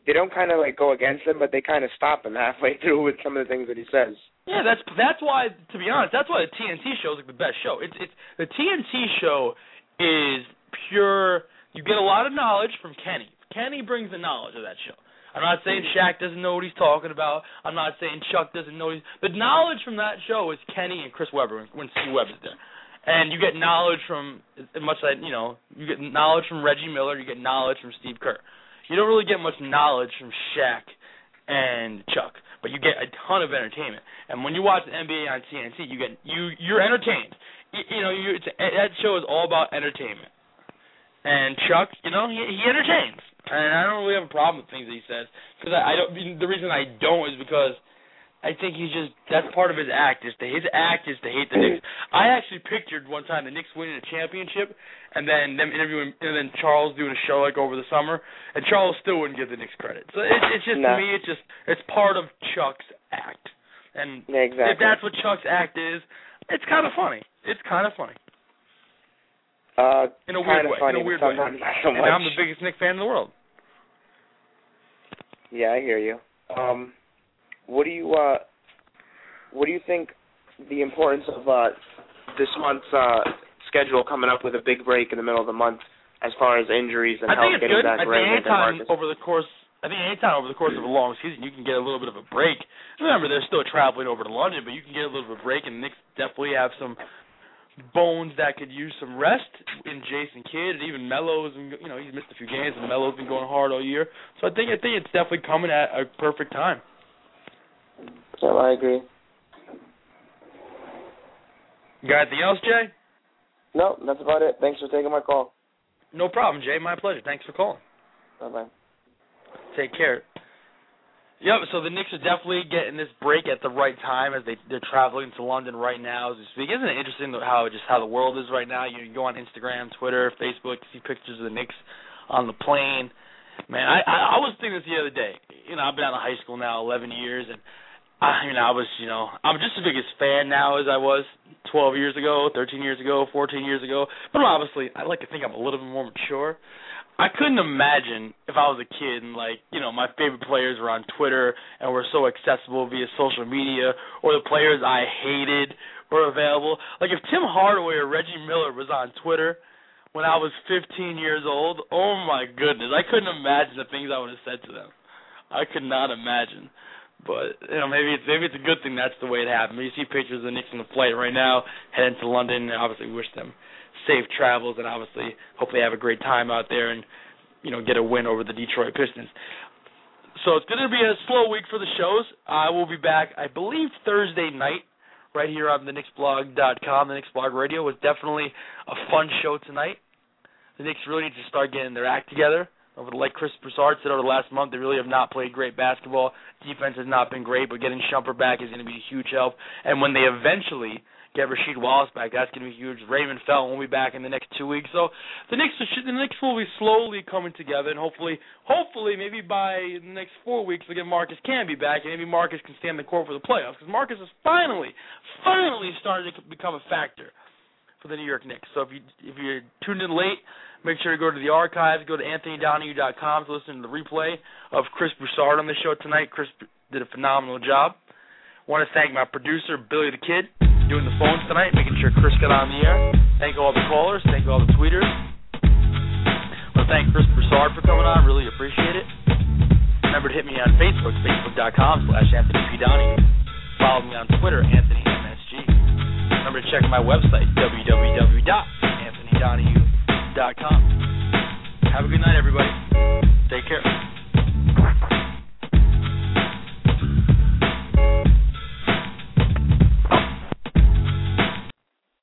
Speaker 8: they don't kind of like go against him, but they kind of stop him halfway through with some of the things that he says.
Speaker 2: Yeah, that's that's why, to be honest, that's why the T N T show is like the best show. It's it's the T N T show is pure. You get a lot of knowledge from Kenny. Kenny brings the knowledge of that show. I'm not saying Shaq doesn't know what he's talking about. I'm not saying Chuck doesn't know. What he's, the knowledge from that show is Kenny and Chris Webber when, when Steve Webber's there. And you get knowledge from, as much as, you know, you get knowledge from Reggie Miller, you get knowledge from Steve Kerr. You don't really get much knowledge from Shaq and Chuck, but you get a ton of entertainment. And when you watch the N B A on T N T, you get you you're entertained. You, you know, you it's, that show is all about entertainment. And Chuck, you know, he, he entertains, and I don't really have a problem with things that he says. Because I, I don't. The reason I don't is because I think he's just that's part of his act. Is to his act is to hate the Knicks. I actually pictured one time the Knicks winning a championship, and then them interviewing, and then Charles doing a show like over the summer, and Charles still wouldn't give the Knicks credit. So it, it's just
Speaker 8: no.
Speaker 2: to me, it's just it's part of Chuck's act, and
Speaker 8: yeah, exactly.
Speaker 2: if that's what Chuck's act is, it's kind of funny. It's kind of funny.
Speaker 8: Uh,
Speaker 2: in a weird way.
Speaker 8: Funny,
Speaker 2: in a weird way.
Speaker 8: Not so
Speaker 2: and
Speaker 8: much.
Speaker 2: I'm the biggest Knicks fan in the world.
Speaker 8: Yeah, I hear you. Um, what do you uh, what do you think the importance of uh, this month's uh, schedule coming up with a big break in the middle of the month as far as injuries and
Speaker 2: I
Speaker 8: health
Speaker 2: think it's
Speaker 8: getting
Speaker 2: good.
Speaker 8: back?
Speaker 2: I think anytime over the course, I think anytime over the course of a long season, you can get a little bit of a break. Remember, they're still traveling over to London, but you can get a little bit of a break, and the Knicks definitely have some bones that could use some rest in Jason Kidd, and even Melo's, you know, he's missed a few games, and Melo's been going hard all year. So I think I think it's definitely coming at a perfect time.
Speaker 8: Yeah, I agree.
Speaker 2: You got anything else, Jay?
Speaker 8: No, that's about it. Thanks for taking my call.
Speaker 2: No problem, Jay. My pleasure. Thanks for calling.
Speaker 8: Bye-bye.
Speaker 2: Take care. Yep, so the Knicks are definitely getting this break at the right time as they, they're traveling to London right now as we speak. Isn't it interesting how just how the world is right now? You, you go on Instagram, Twitter, Facebook, see pictures of the Knicks on the plane. Man, I, I, I was thinking this the other day. You know, I've been out of high school now eleven years, and I, you know, I was, you know, I'm just as big a fan now as I was twelve years ago, thirteen years ago, fourteen years ago. But obviously, I like to think I'm a little bit more mature. I couldn't imagine if I was a kid and, like, you know, my favorite players were on Twitter and were so accessible via social media, or the players I hated were available. Like, if Tim Hardaway or Reggie Miller was on Twitter when I was fifteen years old, oh, my goodness, I couldn't imagine the things I would have said to them. I could not imagine. But, you know, maybe it's maybe it's a good thing that's the way it happened. You see pictures of the Knicks on the flight right now, heading to London, and obviously wish them safe travels, and obviously hopefully have a great time out there and, you know, get a win over the Detroit Pistons. So it's going to be a slow week for the shows. I will be back, I believe, Thursday night right here on the Knicks blog dot com. The Knicks Blog Radio was definitely a fun show tonight. The Knicks really need to start getting their act together. Over the, like Chris Broussard said over the last month, they really have not played great basketball. Defense has not been great, but getting Shumpert back is going to be a huge help. And when they eventually get Rasheed Wallace back, that's going to be huge. Raymond Felton will be back in the next two weeks. So the Knicks, the Knicks will be slowly coming together, and hopefully, hopefully, maybe by the next four weeks, we'll get Marcus Camby back, and maybe Marcus can stand the court for the playoffs, because Marcus has finally, finally started to become a factor for the New York Knicks. So if you if you're tuned in late, make sure to go to the archives, go to Anthony Donahue dot com to listen to the replay of Chris Broussard on the show tonight. Chris did a phenomenal job. I want to thank my producer, Billy the Kid, doing the phones tonight, making sure Chris got on the air. Thank all the callers. Thank all the tweeters. I want to thank Chris Broussard for coming on. Really appreciate it. Remember to hit me on Facebook, facebook dot com slash Anthony P. Donahue. Follow me on Twitter, Anthony M S G. Remember to check my website, w w w dot anthony donahue dot com. Have a good night, everybody. Take care.